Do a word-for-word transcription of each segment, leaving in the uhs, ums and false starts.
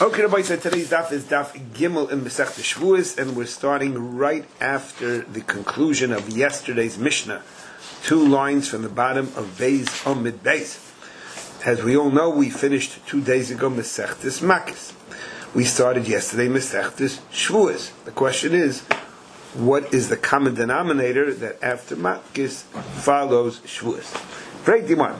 Okay, Rabbi, so today's daf is daf Gimel in Masechta Shavuos, and we're starting right after the conclusion of yesterday's Mishnah. Two lines from the bottom of Beis Amid Beis. As we all know, we finished two days ago Masechtas Makis. We started yesterday Masechtas Shavuos. The question is, what is the common denominator that after Makis follows Shavuos? We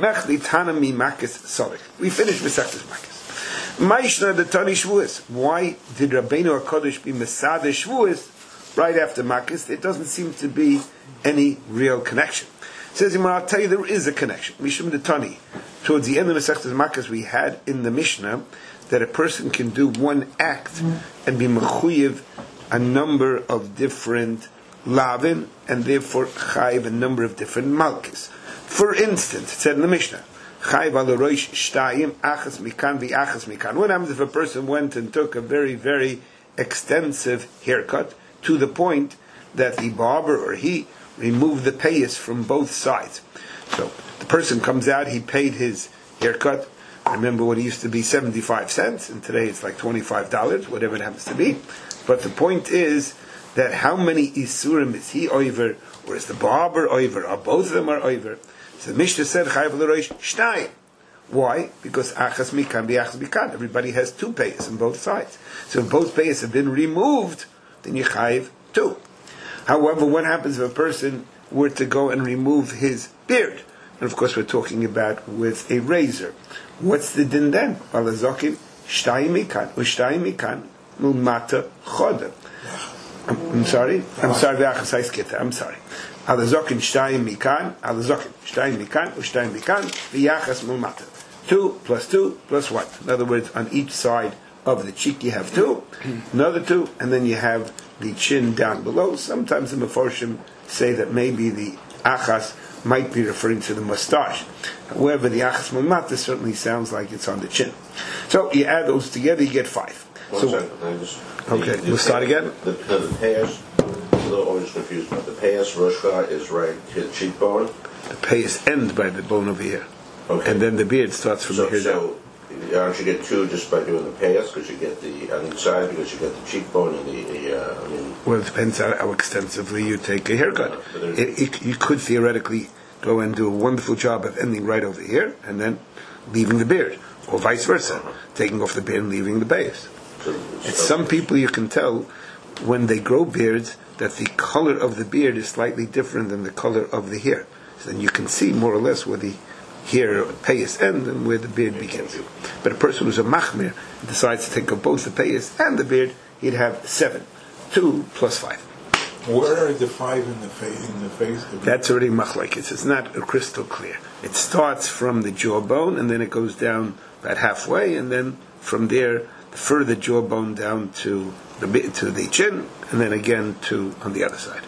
finished Masechtas Makis. Maishna the Tani Shavuos. Why did Rabbeinu HaKadosh be Masada Shavuos right after Makis? There doesn't seem to be any real connection. It says, I'll tell you there is a connection. Mishum the Tani. Towards the end of Masechtas Makis, we had in the Mishnah that a person can do one act and be mechuyev a number of different lavin and therefore chayiv a number of different malkis. For instance, it said in the Mishnah, Chayv al roish shtayim achas mikan v'achas mikan. What happens if a person went and took a very, very extensive haircut to the point that the barber or he removed the payas from both sides? So the person comes out, he paid his haircut. Remember what it used to be seventy-five cents, and today it's like twenty-five dollars, whatever it happens to be. But the point is that how many isurim is he over, or is the barber over, or both of them are over? So the Mishnah said, Chayv l'roish shtayim. Why? Because achas mikan v'achas mikan. Everybody has two payas on both sides. So if both payas have been removed, then you chayv two. However, what happens if a person were to go and remove his beard? And of course we're talking about with a razor. What's the din then? Valazokim shtayim mikan, u'shtayim mikan, mulmata chodem. I'm sorry? I'm sorry, v'achas haisketa. I'm sorry. Alazokin shtayim mikan, alazokin shtayim mikan, ushtayim mikan, v'yachas mulmata. Two plus two plus one. In other words, on each side of the cheek you have two, another two, and then you have the chin down below. Sometimes the Meforshim say that maybe the achas might be referring to the mustache. However, the achas mulmata certainly sounds like it's on the chin. So you add those together, you get five. One so, second, I just, okay, the, we'll start again. The, the, the payas, I'm always confused about the payas. Roshka is right to the cheekbone. The payas end by the bone over here, okay. And then the beard starts from so, here down. So, aren't you get two just by doing the payas? Because you get the on each side, because you get the cheekbone and the. the uh, I mean, well, it depends on how extensively you take a haircut. Uh, it, it, you could theoretically go and do a wonderful job of ending right over here and then leaving the beard, or vice versa, uh-huh. taking off the beard and leaving the payas. So, so some people you can tell when they grow beards that the color of the beard is slightly different than the color of the hair. So then you can see more or less where the hair payas end and where the beard begins. But a person who's a machmir decides to take up both the payas and the beard, he'd have seven. Two plus five. Where are the five in the face? In the face? That's already machlekes. It's not crystal clear. It starts from the jawbone and then it goes down about halfway, and then from there the further jawbone down to the to the chin, and then again to on the other side.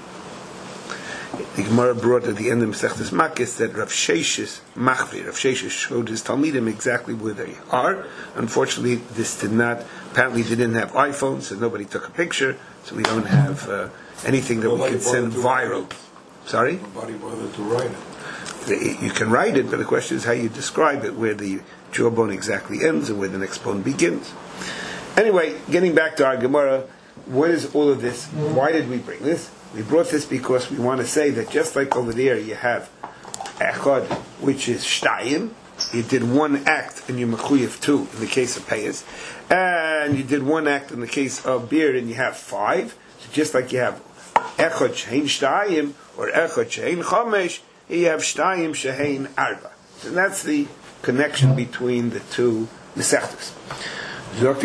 The Gemara brought at the end of Masechtas Makis that Rav Sheshes Machvir, Rav Sheshes showed his Talmidim exactly where they are. Unfortunately, this did not. Apparently, they didn't have iPhones, so nobody took a picture. So we don't have uh, anything that nobody we can send viral. Sorry? Nobody bothered to write it. You can write it, but the question is how you describe it, where the jawbone exactly ends and where the next bone begins. Anyway, getting back to our Gemara, what is all of this? Why did we bring this? We brought this because we want to say that just like over there you have echad, which is shtayim, you did one act and you mechuyev two in the case of payas, and you did one act in the case of beard and you have five. So just like you have echad shehein shtayim or echad shehein chamesh, you have shtayim shehein arba. So that's the connection between the two mesechtos. In the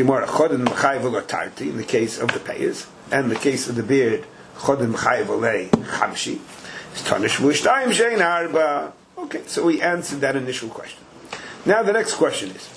case of the payas and the case of the beard, okay, so we answered that initial question. Now the next question is,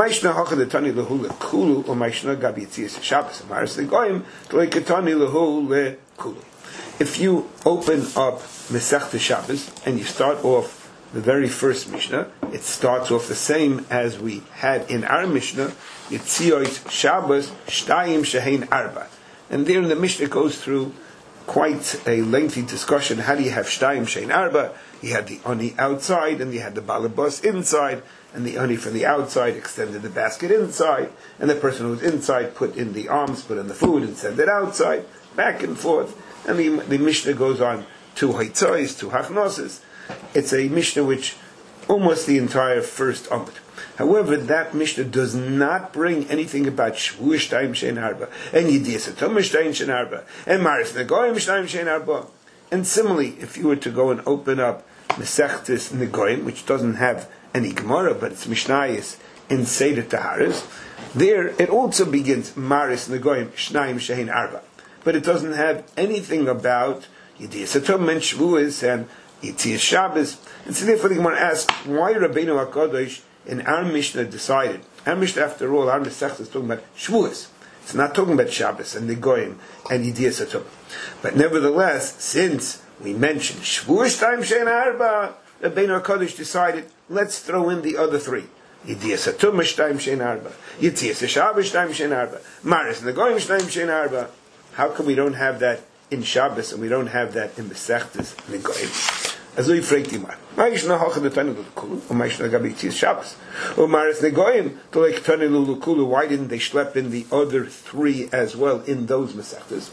if you open up Masechta Shabbos and you start off the very first Mishnah, it starts off the same as we had in our Mishnah, Yitzios Shabbos Shtayim Shehein Arba. And there in the Mishnah goes through quite a lengthy discussion. How do you have Shtayim Shein Arba? You had the Oni outside, and you had the Balabas inside, and the Oni from the outside extended the basket inside, and the person who was inside put in the arms, put in the food, and sent it outside, back and forth. And the, the Mishnah goes on two Haitzais, two Hachnoses. It's a Mishnah which almost the entire first Amud. However, that Mishnah does not bring anything about Shvu Shtayim Shein Arba, and Yediyas Atum Shtayim Shein Arba, and Maris Negoyim Shtayim Shein Arba. And similarly, if you were to go and open up Mesechtes Negoyim, which doesn't have any Gemara, but it's Mishnayis in Seder Taharis, there it also begins Maris Negoyim Shtayim Shein Arba, but it doesn't have anything about Yediyas Atum and Shvuas and Yitzias Shabbos. And so therefore the Gemara asks, why Rabbeinu HaKadosh in our Mishnah decided, our Mishnah after all, our Mesechta is talking about Shavuos. It's not talking about Shabbos and Negoyim and Yediyas Atum. But nevertheless, since we mentioned Shavuos Time Shein Arba, Rabbeinu HaKadosh decided, let's throw in the other three. Yediyas Atum Time Shein Arba, Yitzias Shabbos Time Shein Arba, Maris Negoyim Time Shein Arba. How come we don't have that in Shabbos and we don't have that in Mesechtes Negoyim? As we fragt immer, meish na hoch de tanu lukulu, or meish na gabi tis Shabbos, or maris negoyim to like tanu lukulu. Why didn't they schlep in the other three as well in those mesechtas?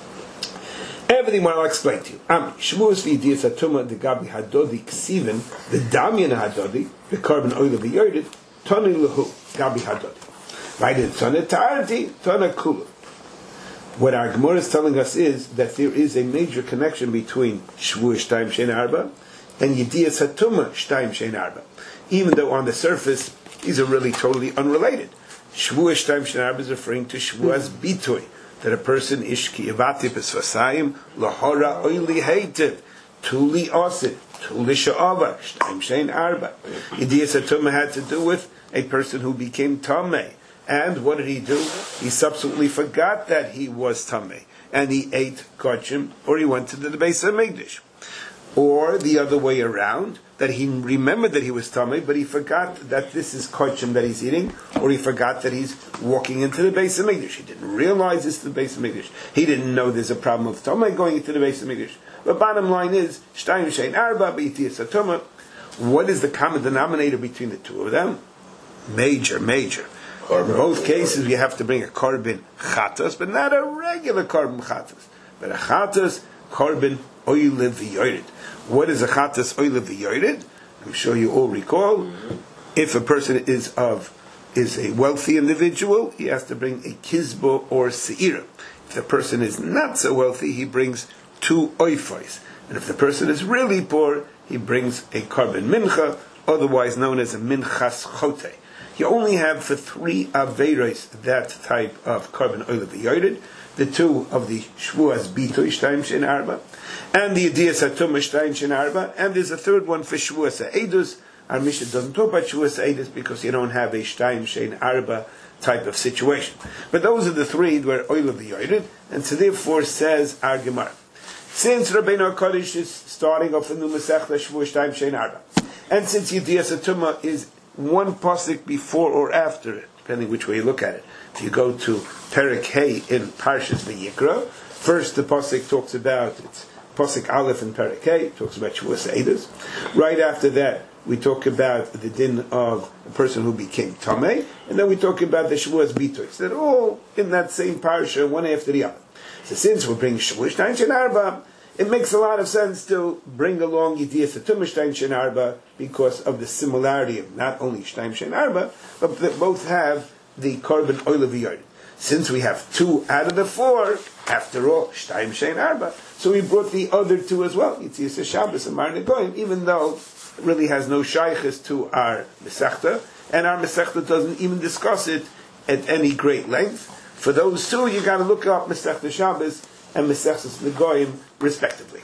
Everything I'll explain to you. Am Shavuos v'yediyas atuma de gabi hadodi ksiven the damyan hadodi the carbon oil of the yerded tanu luhu gabi hadodi. Right in tanu tarti tanu kulu. What our Gemara is telling us is that there is a major connection between Shavuos Shtayim Shein Arba and Yediyas Hatuma Shtayim Shein Arba, even though on the surface these are really totally unrelated. Shavuos Shtayim Shein Arba is referring to Shavuos Bitoy, that a person is Kiyavati Pesvasayim Lahora Oili Heitiv Tuli Osid Tuli Sha'ava Shtayim Shein Arba. Yediyas Hatuma had to do with a person who became Tameh. And what did he do? He subsequently forgot that he was Tameh, and he ate kachim, or he went to the Beis HaMikdash. Or the other way around, that he remembered that he was Tameh, but he forgot that this is kachim that he's eating, or he forgot that he's walking into the Beis HaMikdash. He didn't realize this is the Beis HaMikdash. He didn't know there's a problem of Tameh going into the Beis HaMikdash. But bottom line is, Shtayim Shein Arba B'Yitiyas Hatuma. What is the common denominator between the two of them? Major, major. In both cases, you have to bring a korban chatas, but not a regular korban chatas, but a chatas korban oile v'yored. What is a chatas oile v'yored? I'm sure you all recall. If a person is of is a wealthy individual, he has to bring a kizbo or seira. If the person is not so wealthy, he brings two oifais. And if the person is really poor, he brings a korban mincha, otherwise known as a minchas chote. You only have for three Averos that type of korban oil v'yored, the two of the Shvuas Bitoy Shtayim Shein Arba, and the Yediyas Hatuma Shtayim Shein Arba, and there's a third one for Shvuas Ha'edus. Our Mishnah doesn't talk about Shvuas Ha'edus because you don't have a Shtayim Shein Arba type of situation. But those are the three where oil v'yored, and so therefore says our Gemara. Since Rabbeinu HaKadosh is starting off a new Masechta Shvuas Shtayim Shein Arba, and since Yediyas Hatuma is one pasuk before or after it, depending which way you look at it. If you go to Perek Hey in Parshas Vayikra, first the pasuk talks about, it's pasuk Aleph in Perek Hey, talks about Shavuos Eidos. Right after that, we talk about the din of a person who became Tameh, and then we talk about the Shavuos Bitoy. So they're all in that same parsha, one after the other. So since we're bringing Shavuos Shtayim Shein Arba, it makes a lot of sense to bring along Yediyas Hatuma Shtayim Shein Arba because of the similarity of not only Shtayim Shein Arba, but that both have the korban oil v'yored. Since we have two out of the four, after all, Shtayim Shein Arba, so we brought the other two as well, Yitzias Shabbos and Mar Negoyim, even though it really has no shaykhs to our Mesechta, and our Mesechta doesn't even discuss it at any great length. For those two, you got to look up Mesechta Shabbos and Mesechtas Negoyim, respectively.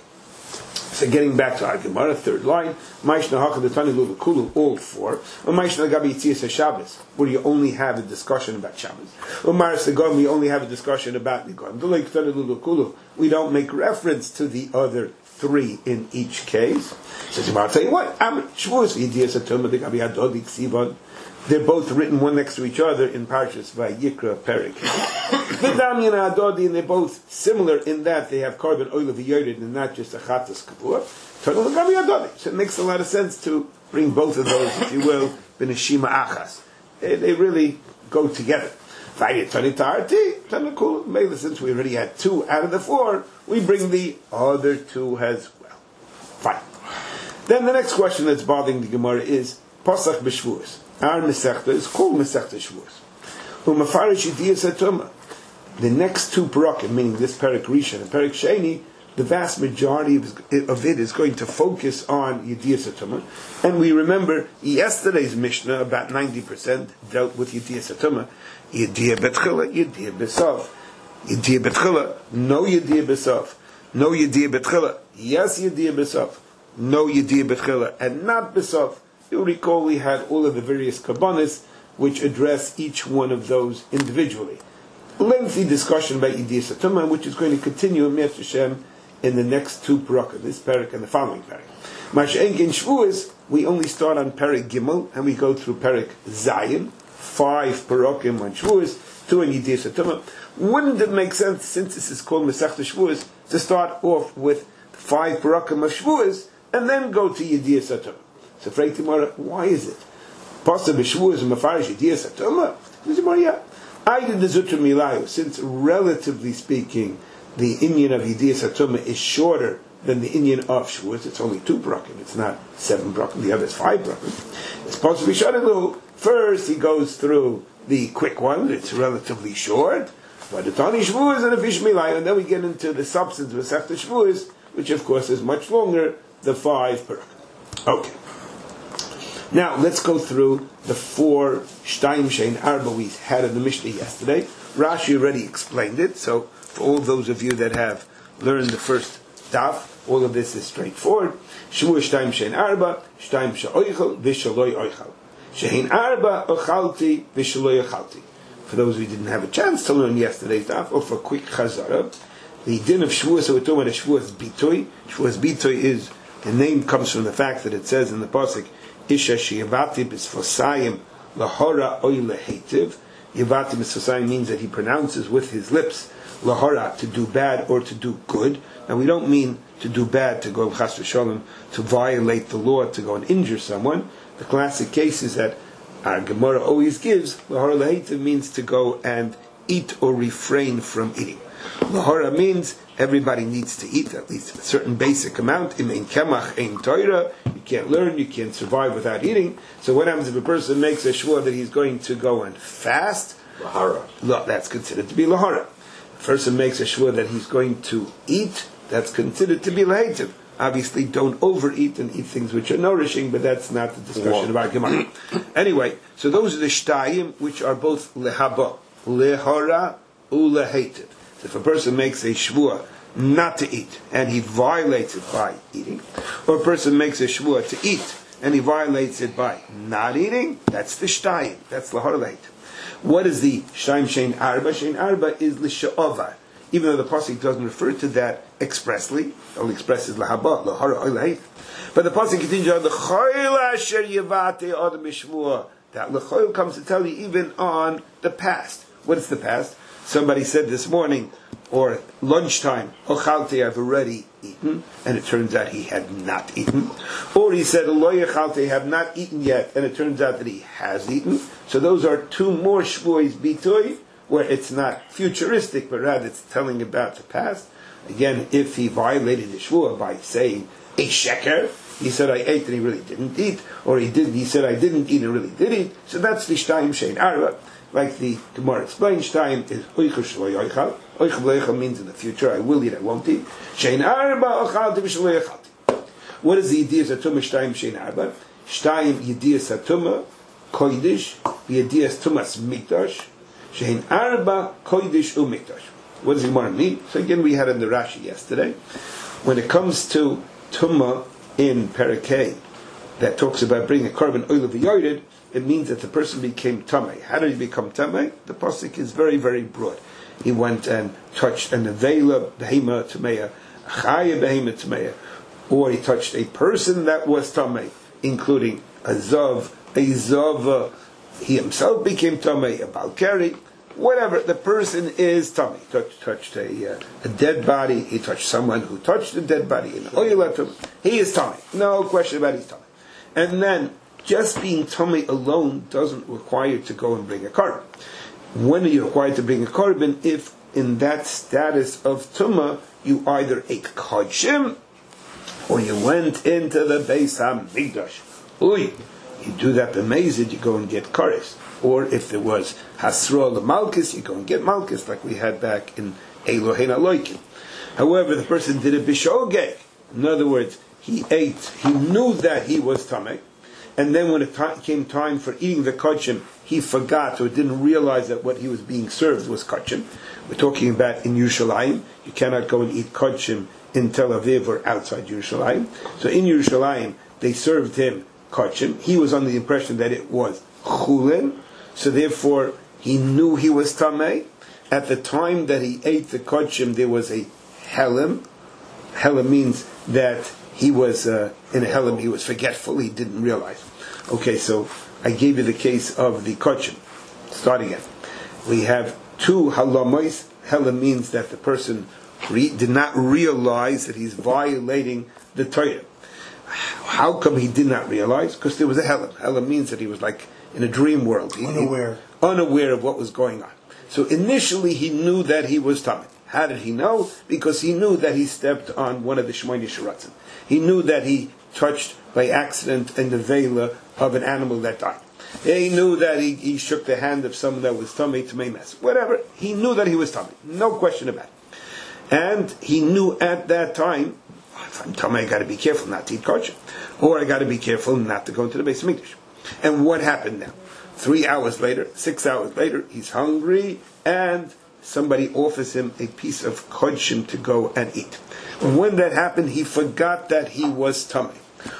So getting back to our Gemara, third line, Ma'ishna Hacha D'Tani Lu V'Kulu, all four, or Ma'ishna Gabi Yitzias Shabbos, where you only have a discussion about Shabbos, or Maris Negoyim, we only have a discussion about Negoyim. We don't make reference to the other three in each case. So I'll tell you what, they're both written one next to each other in Parshas Vayikra Perik. V'damyan Adodi, and they're both similar in that they have carbon oil of Yored and not just a Chatas Kavua. So it makes a lot of sense to bring both of those, if you will, B'neshima Achas. They, they really go together. Since we already had two out of the four, we bring the other two as well. Fine. Then the next question that's bothering the Gemara is Pasach B'Shvuos. Our Masechta is called Masechta Shvuos. U'mafarish Yidiyas HaTumah. The next two parakim, meaning this Perik Rishon and Perik Sheni, the vast majority of it is going to focus on Yidiyas HaTumah. And we remember yesterday's Mishnah, about ninety percent, dealt with Yidiyas HaTumah. Yidiyah Betchila, Yidiyah Besov. Yidiyah Betchila, no Yidiyah Besov. No Yidiyah Betchila, yes Yidiyah Besov. No Yidiyah Betchila, and not Besov. You'll recall we had all of the various kabbanis which address each one of those individually. Lengthy discussion about Yidiyas HaTumah, which is going to continue in Mitzvah Shem in the next two parakim, this parak and the following parak. Mash'enk in Shvuos, we only start on parak Gimel, and we go through parak Zayin, five parakim on Shvuos, two on Yidiyas HaTumah. Wouldn't it make sense, since this is called Masechta Shvuos, to start off with five parakim of Shvuos, and then go to Yidiyas HaTumah? So, Frei Timara, why is it? Pasach b'Shvuos and Mafarish Yidiyas HaTumah? I did the Zutra Milayu, since relatively speaking, the inyan of Yidiyas HaTumah is shorter than the inyan of Shvuos. It's only two parakim. It's not seven parakim. The other is five parakim. It's supposed to be short a little. First, he goes through the quick one. It's relatively short. But the Tani Shvuos and the Fish Milayu, and then we get into the substance of Masechta Shvuos, which of course is much longer, the five parakim. Okay. Now, let's go through the four Shtaim Shein Arba we had in the Mishnah yesterday. Rashi already explained it, so for all those of you that have learned the first daf, all of this is straightforward. Shvu Shtaim Shein Arba, Shtaim She'oichel, Vishaloi Oichel. Shein Arba, Ochalti, Vishaloi Ochalti. For those who didn't have a chance to learn yesterday's daf, or for a quick chazara, the din of Shvuos, so we're talking about Shvuos Bitoy. Shvuos Bitoy is, the name comes from the fact that it says in the pasuk, Isha sheyavati b'sfosayim lahora oy lehetiv. Yavati b'sfosayim means that he pronounces with his lips lahora, to do bad or to do good. Now we don't mean to do bad, to go chas v'sholem, to violate the law, to go and injure someone. The classic case is that our Gemara always gives lahora lehetiv means to go and eat or refrain from eating. Lahora means everybody needs to eat at least a certain basic amount. In kemach ein Torah, you can't learn, you can't survive without eating. So what happens if a person makes a shvua that he's going to go and fast? Lahara. That's considered to be lahara. A person makes a shvua that he's going to eat, that's considered to be lahetiv. Obviously, don't overeat and eat things which are nourishing, but that's not the discussion about Gemara. Anyway, so those are the shtayim which are both lehaba, lehara, ulehetiv. So if a person makes a shvua not to eat, and he violates it by eating, or a person makes a shvua to eat, and he violates it by not eating, that's the shtayim, that's lahorleit. What is the shtayim shein arba? Shein arba is l'sha'ovar. Even though the pasuk doesn't refer to that expressly, it only expresses lahaba, lahara oileit. But the pasuk continues on the choil asher yevate adam b'shvua. That l'choil comes to tell you even on the past. What is the past? Somebody said this morning, or lunchtime, Ochalti, I've already eaten, and it turns out he had not eaten. Or he said, Lo Yechalti, have not eaten yet, and it turns out that he has eaten. So those are two more shvuos bitoy, where it's not futuristic, but rather it's telling about the past. Again, if he violated the shvuah by saying a sheker, he said I ate and he really didn't eat, or he did, he said I didn't eat and really did eat. So that's the shtayim shein arba. Like the Gemara explains, shtayim is oichel shlo yoichal. Oichel yoichal means in the future I will eat, I won't eat. Shein arba ochalti v'shlo yochalti. What is the Yidiyas HaTumah shtayim shein arba? Shtayim Yidiyas HaTumah koidish, Yidiyas Tumas mikdash. Shein arba koidish umikdash. What does the Gemara mean? So again, we had in the Rashi yesterday. When it comes to Tumah in Parakeh, that talks about bringing a carbon oil of yored, it means that the person became tamei. How did he become tamei? The pasuk is very, very broad. He went and touched an avela, behema, tameya, chaya behema tmeya, or he touched a person that was tamei, including a zav, a zava, he himself became tamei, a balkari, whatever, the person is tamei. Touched, touched a, uh, a dead body, he touched someone who touched a dead body in oilatum, he is tamei. No question about his tamei. And then, just being tamei alone doesn't require to go and bring a korban. When are you required to bring a korban? If in that status of tumah, you either ate kodshim, or you went into the Beis HaMikdash. Uy, you do that b'mezid, you go and get kares. Or if there was hasra l'malchus, you go and get malchus, like we had back in Elohein Aloikim. However, the person did a bishogeg. In other words, he ate, he knew that he was tamei, and then when it t- came time for eating the kodshim, he forgot or didn't realize that what he was being served was kodshim. We're talking about in Yerushalayim. You cannot go and eat kodshim in Tel Aviv or outside Yerushalayim. So in Yerushalayim, they served him kodshim. He was under the impression that it was chulin, so therefore he knew he was tamei. At the time that he ate the kodshim, there was a helim. Helim means that he was uh, in a helim, he was forgetful, he didn't realize. Okay, so I gave you the case of the kodshim. Start again. We have two halamois. Helim means that the person re- did not realize that he's violating the Torah. How come he did not realize? Because there was a helim. Helim means that he was like in a dream world. He, Unaware. He, unaware of what was going on. So initially he knew that he was tamei. How did he know? Because he knew that he stepped on one of the Shmoyne Shiratzim. He knew that he touched by accident in the vela of an animal that died. He knew that he, he shook the hand of someone that was tamei, tamei mess. Whatever. He knew that he was tamei. No question about it. And he knew at that time, if I'm tamei, I got to be careful not to eat kodshim. Or I got to be careful not to go into the Beis HaMikdash. And what happened now? Three hours later, six hours later, he's hungry, and somebody offers him a piece of kodshim to go and eat. When that happened, he forgot that he was tamei.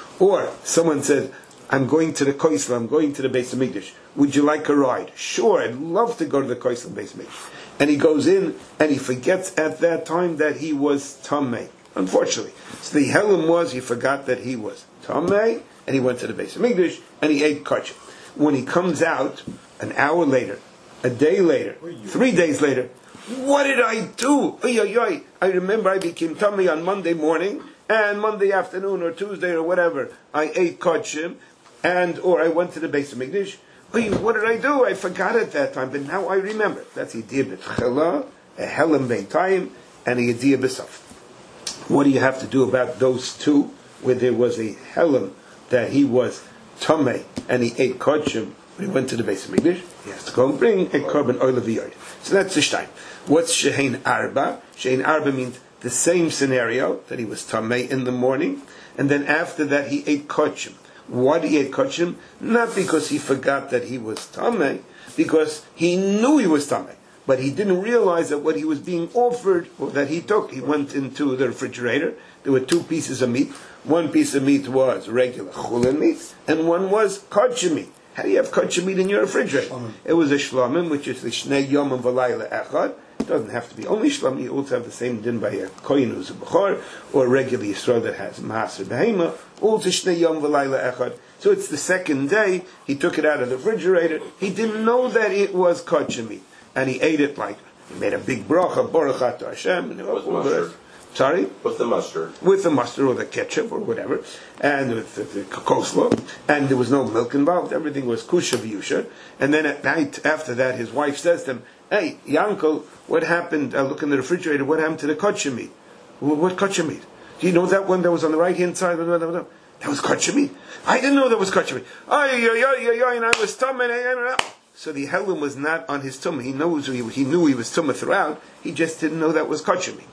Or someone said, I'm going to the Koisel, I'm going to the Beis HaMikdash. Would you like a ride? Sure, I'd love to go to the Koisel Beis HaMikdash. And he goes in, and he forgets at that time that he was tamei. Unfortunately. So the helim was, he forgot that he was tamei, and he went to the Beis HaMikdash, and he ate kodshim. When he comes out, an hour later, a day later, three days later, what did I do? Oy, oy, oy. I remember I became tamei on Monday morning, and Monday afternoon or Tuesday or whatever, I ate kodshim, and or I went to the Beis HaMikdash. Oy, what did I do? I forgot at that time, but now I remember. That's a yediyah b'tchila, a helim beintayim, and a yediyah b'saf. What do you have to do about those two, where there was a helim that he was tamei and he ate kodshim when he went to the Beis HaMikdash? He has to go and bring a korban oil v'yoyed. So that's the shtein. What's shehein arba? Shehein arba means the same scenario, that he was tamei in the morning, and then after that he ate kodshim. Why did he eat kodshim? Not because he forgot that he was tamei, because he knew he was tamei, but he didn't realize that what he was being offered, or that he took, he went into the refrigerator, there were two pieces of meat. One piece of meat was regular chulin meat, and one was kodshim meat. How do you have kodshim meat in your refrigerator? Shlomim. It was a shlamim, which is the shnei yomim v'layla echad. It doesn't have to be only shlamim. You also have the same din by a kohen who's a bechor, or a regular yisrael that has maaser behema. Also shnei yom v'layla echad. So it's the second day. He took it out of the refrigerator. He didn't know that it was kodshim meat, and he ate it like he made a big bracha, baruch atah Hashem, and With mustard. Sorry? With the mustard. With the mustard or the ketchup or whatever, and with the, the coleslaw, and there was no milk involved. Everything was kusha v'yusha. And then at night, after that, his wife says to him, "Hey, Yankel, what happened? Uh, look in the refrigerator. What happened to the kodshim meat? Well, what kodshim meat? Do you know that one that was on the right hand side? That was kodshim meat. I didn't know that was kodshim meat. Ay, ay, ay, ay, and I was tummy. So the helim was not on his tumah. He knows he, he knew he was tumah throughout. He just didn't know that was kodshim meat.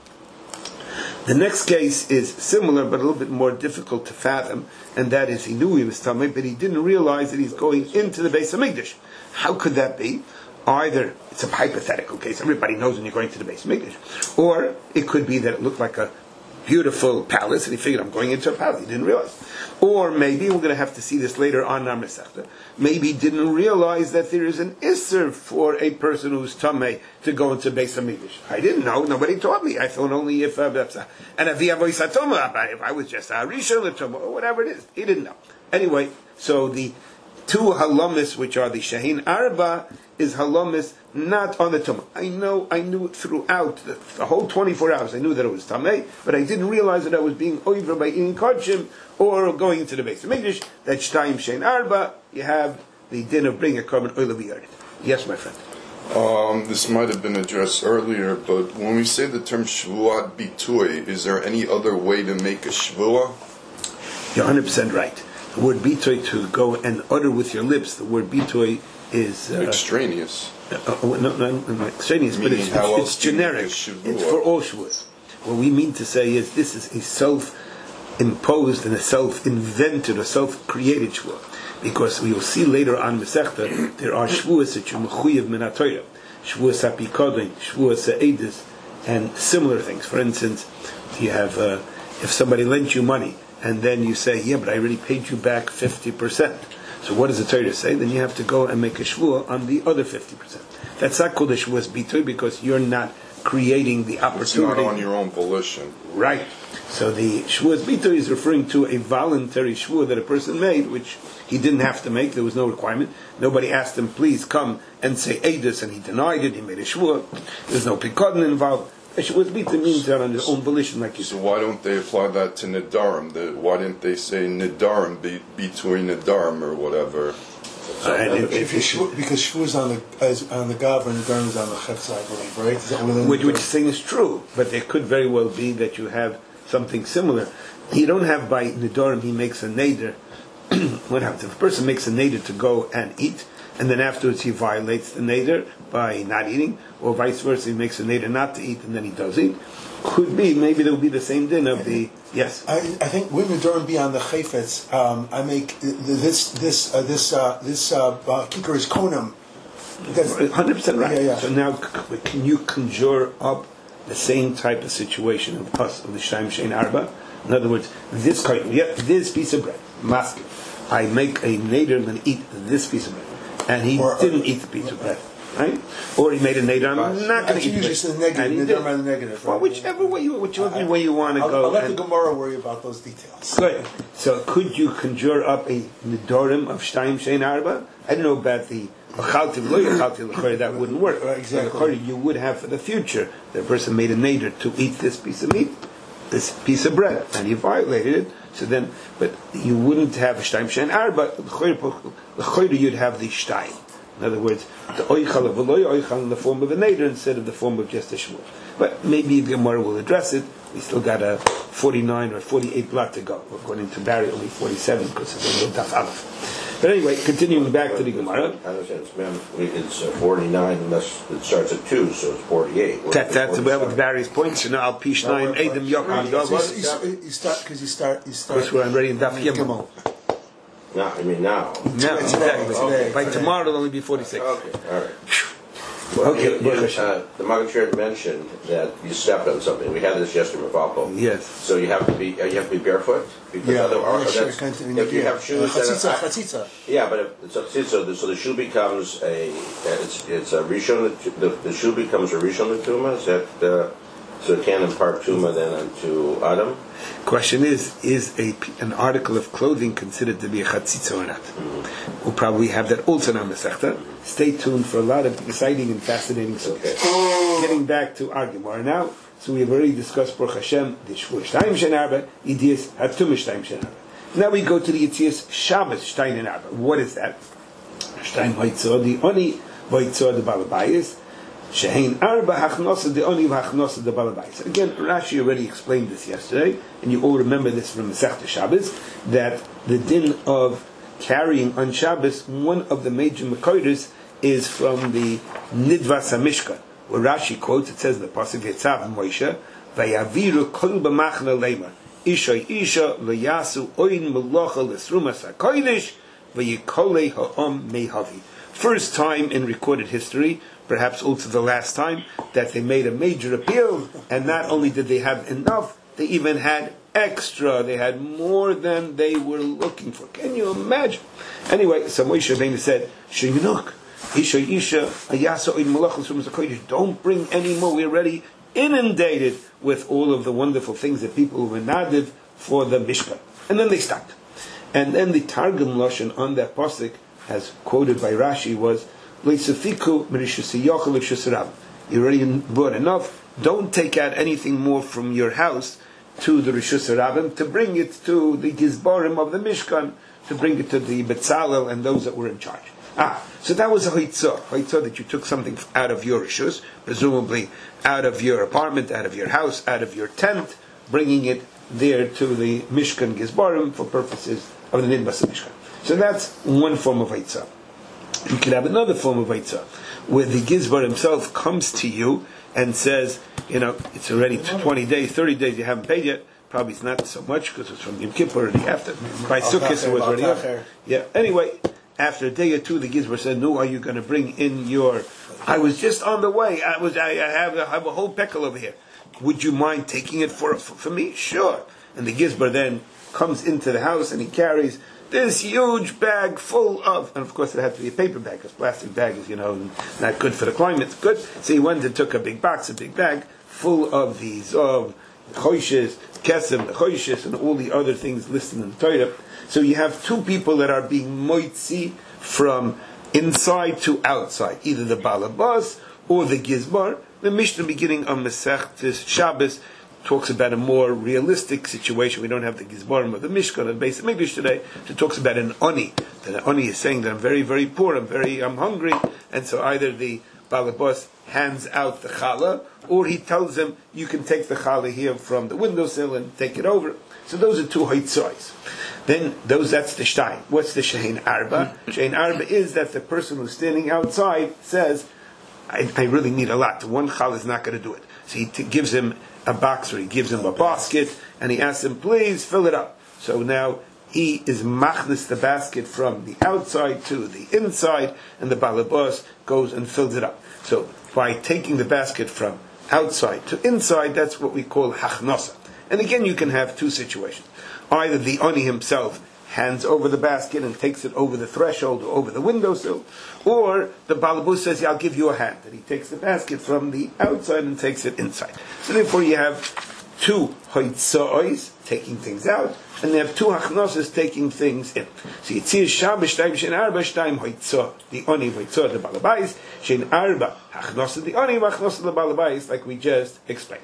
The next case is similar, but a little bit more difficult to fathom, and that is he knew he was tamei, but he didn't realize that he's going into the Beis HaMikdash. How could that be? Either it's a hypothetical case, everybody knows when you're going to the Beis HaMikdash, or it could be that it looked like a beautiful palace, and he figured, I'm going into a palace. He didn't realize. Or maybe, we're going to have to see this later on in our Masechta, maybe he didn't realize that there is an Isser for a person who's Tameh to go into Beis HaMikdash. I didn't know, nobody taught me. I thought only if, uh, and if if I was just a Rishon, or whatever it is. He didn't know. Anyway, so the two halamis, which are the Shehin Arba, is halamis not on the Tumah. I know, I knew throughout the, the whole twenty-four hours, I knew that it was Tameh, but I didn't realize that I was being over by eating Kodshim or going into the Beis HaMikdash. That Shtayim Shein Arba, you have the din of bringing a carbon oil of the Yes, my friend. Um, this might have been addressed earlier, but when we say the term Shvuat Bitui, is there any other way to make a Shvuah? You're one hundred percent right. The word Bitui, to go and utter with your lips, the word Bitui is uh, extraneous. Uh, uh, no, no, no, extraneous, but it's, it's, it's generic. It's for all Shavuos. What we mean to say is this is a self-imposed and a self-invented or self-created Shavuot. Because we will see later on Masechta, there are Shavuos that you mechuyev min haTorah, Shavuos HaPikodin, Shavuos HaEdus, and similar things. For instance, you have uh, if somebody lent you money, and then you say, yeah, but I already paid you back fifty percent. So what does the Torah say? Then you have to go and make a shvuah on the other fifty percent. That's not called a shvuah's bitui because you're not creating the opportunity. It's not on your own volition. Right. So the shvuah's bitui is referring to a voluntary shvuah that a person made, which he didn't have to make. There was no requirement. Nobody asked him, please come and say edus, and he denied it. He made a shvuah. There's no pikadon involved. A shvuah's bitui means that on his own volition, like you so said. So why don't they apply that to nidarim? The, why didn't they say nidarim be, between nidarim or whatever? Uh, and it, if, if, if, because shvu is on the is on the gav and nidarim is on the chetz, I believe, right? Is that which which thing is true, but it could very well be that you have something similar. You don't have by nidarim. He makes a neder. What happens if a person makes a neder to go and eat, and then afterwards he violates the neder by not eating, or vice versa, he makes a neder not to eat and then he does eat? Could be, maybe there will be the same din of the, yes? I, I think when Nidorim be on the chayfetz, um, I make this, this, uh, this, uh, this, uh, uh, kicker is konam. one hundred percent right. Yeah, yeah. So now, can you conjure up the same type of situation of us, of the Shtayim Shein Arba? In other words, this kind, yeah, this piece of bread, mask, I make a neder and eat this piece of bread. And he or, didn't eat the piece of bread, right? Or he made a neder. I'm not going to eat usually it. The negative, neder on the negative. Right? Well, whichever way you, whichever I, way you want to I'll, go. I'll let the Gemara worry about those details. Good. So, could you conjure up a nedorim of Shtayim Shein Arba? I don't know about the achaltiv lo achaltiv l'chayr. That wouldn't work. Right, exactly. So you would have for the future. The person made a neder to eat this piece of meat, this piece of bread, and you violated it. So then, but you wouldn't have a Shtayim Shein Arba. L'chayr you'd have the Shtayim. In other words, the oichal of veloy oichal in the form of a neder instead of the form of just a shvuah. But maybe the Gemara will address it. We still got a forty-nine or forty-eight block to go. According to Barry, only forty-seven because it's a little daf aleph. But anyway, continuing back to the Gemara. I understand. It's uh, forty-nine unless it starts at two, so it's forty-eight. That, that's well with Barry's point. So now I'll pish nine Adam Yocham Yavos. You start because you start you start. Because we're already in daf Gimel. No, I mean now. No, exactly. Okay. By tomorrow it'll only be forty-six. Okay, all right. Well, okay, you, you, uh, the Maggid mentioned that you stepped on something. We had this yesterday with Falco. Yes. So you have to be uh, you have to be barefoot because yeah, otherwise, yeah, that's, sure. if you have shoes, uh, chatzitza, then chatzitza. Yeah, but if it's a chatzitza, so the shoe becomes a it's it's a rishon. The, the shoe becomes a rishon l'tuma. Is that uh, so? It can impart tuma then onto Adam. Question is: is a an article of clothing considered to be a chatzitza or not? Mm-hmm. We'll probably have that also in our Masechta. Stay tuned for a lot of exciting and fascinating stories. Okay. Getting back to our Gemara now. So we have already discussed Baruch Hashem the Shvuah Shtayim Shein Arba, Yidiyas Hatum Shtayim Shein Arba. Now we go to the Yitzias Shabbos Shtayim Arba. What is that? Shtayim Haitzah the Oni Vaitzah the Balabayis. Shehein Arba Hachnosa the Oni Hachnosa the Balabayis. Again, Rashi already explained this yesterday, and you all remember this from Masechta Shabbos, that the din of carrying on Shabbos, one of the major Mekoides is from the Nidvas HaMishkan, where Rashi quotes, it says in the Pasuk Yetzav Moshe, Vayaviru kol b'machna leimar, Isha Isha leyasu oin melocha lesrumas HaKodesh, Vayikolei ha'om mehavi. First time in recorded history, perhaps also the last time, that they made a major appeal, and not only did they have enough They even had extra. They had more than they were looking for. Can you imagine? Anyway, so Moshe Rabbeinu said, Sheyinuk, Isha Isha, Ayasa Oid Malachos from Zakodesh. Don't bring any more. We're already inundated with all of the wonderful things that people were nadiv for the Mishkan. And then they stopped. And then the Targum Lashon on that pasuk, as quoted by Rashi, was Leisafiku Merishusiyachal Shusarab. You already brought enough. Don't take out anything more from your house to the Rishus Harabim, to bring it to the Gizbarim of the Mishkan, to bring it to the Betzalel and those that were in charge. Ah, so that was a Haitzah. Haitzah that you took something out of your Rishus, presumably out of your apartment, out of your house, out of your tent, bringing it there to the Mishkan Gizbarim for purposes of the Nidbas Mishkan. So that's one form of Haitzah. You could have another form of Haitzah, where the Gizbar himself comes to you and says, you know, it's already twenty days, thirty days, you haven't paid yet. Probably it's not so much because it's from Yom Kippur already after. By Sukkot it was already up. Yeah. Anyway, after a day or two, the Gizbar said, "No, are you going to bring in your? I was just on the way. I was. I, I have. I have a whole pekel over here. Would you mind taking it for for, for me? Sure." And the Gizbar then comes into the house and he carries this huge bag full of, and of course it had to be a paper bag, because plastic bag is, you know, not good for the climate. Good. So he went and took a big box, a big bag, full of these, of choishes, kesem, choishes, and all the other things listed in the Torah. So you have two people that are being moitzi from inside to outside, either the balabas or the gizbar. The Mishnah beginning on Masechtas Shabbos talks about a more realistic situation. We don't have the Gizbarim of the Mishkan and Beis Hamikdash today. So it talks about an oni. That an oni is saying that I'm very, very poor, I'm very, I'm hungry, and so either the balabas hands out the challah, or he tells him, you can take the challah here from the windowsill and take it over. So those are two haitzais. Then those, that's the shtayim. What's the shein arba? Shein arba is that the person who's standing outside says, I, I really need a lot. One challah is not going to do it. So he t- gives him a box, or he gives him a basket, and he asks him, please fill it up. So now he is machnis the basket from the outside to the inside, and the balabas goes and fills it up. So by taking the basket from outside to inside, that's what we call hachnasa. And again, you can have two situations. Either the oni himself hands over the basket and takes it over the threshold or over the windowsill, or the balabus says, yeah, I'll give you a hand, and he takes the basket from the outside and takes it inside. So therefore you have two haitza'os taking things out, and they have two hachnosas taking things in. So Yitzir Shabbos Shtayim Shein Arba Shtayim Haitzah, the oni Haitzah the balabais, Shein Arba hachnosa the oni hachnosa the balabais, like we just explained.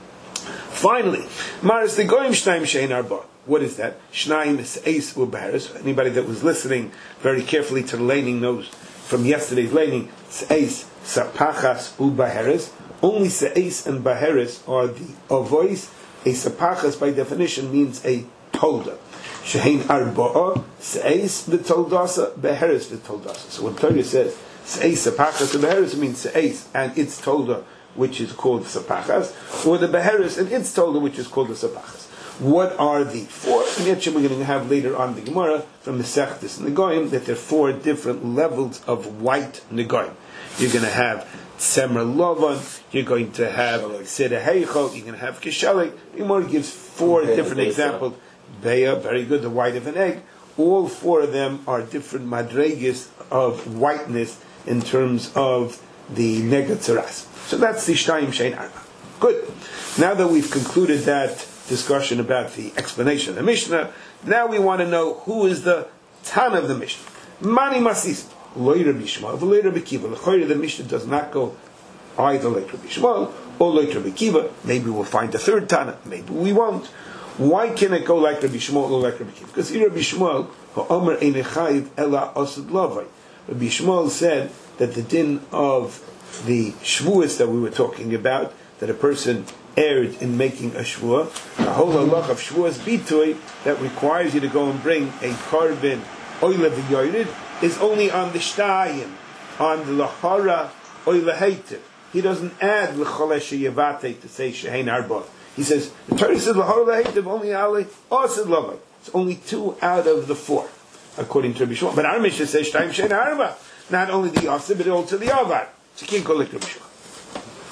Finally, Maris the Goyim Shtayim Shein Arba. What is that? Shnayim Se'es U'Beheres. Anybody that was listening very carefully to the laning knows from yesterday's laning, Se'es Sapachas U'Beheres. Only Se'es and Beheres are the avois. A Sapachas by definition means a tolda. Shein Arba'a, Se'es the toldasa, Beheres the toldasa. So when Torah says Se'es Sapachas U'Beheres, it means Se'es and its tolda, which is called Sapachas, or the Beheres and its tolda, which is called the Sapachas. What are the four? And we're going to have later on the Gemara from the Sechtes Negoim that there are four different levels of white Negoim. You're going to have Tzemer Lovan, you're going to have Seder Heichel, you're going to have Kishelik. The Gemara gives four okay, different examples. Beya, very good, the white of an egg. All four of them are different madregas of whiteness in terms of the Negatzeras. So that's the Shtayim Shein Arba. Good. Now that we've concluded that discussion about the explanation of the Mishnah, now we want to know who is the Tana of the Mishnah. Mani Masis, Loi Rabbi Shmuel, Loi Rabbi Kiva. The Mishnah does not go either like Rabbi Shmuel or like Rabbi Kiva. Maybe we'll find a third Tana, maybe we won't. Why can it go like Rabbi Shmuel or like Rabbi Kiva? Because in Rabbi Shmuel, Ha'omer Ein Chayiv Ela Osad Lavai. Rabbi Shmuel said that the din of the Shvuas that we were talking about, that a person erred in making a shvua, the whole halach of shvuas bitoy that requires you to go and bring a carbon oila v'yorid is only on the shtayim, on the lahara oila heitiv. He doesn't add l'cholesh yevate to say shehein arba. He says the Torah says lahara heitiv only ali asid lavai. It's only two out of the four, according to Rabbi Shmuel. But our Mishnah says shtayim shehein arba. Not only the asid, but also the avar. So you can't go like Rabbi Shmuel.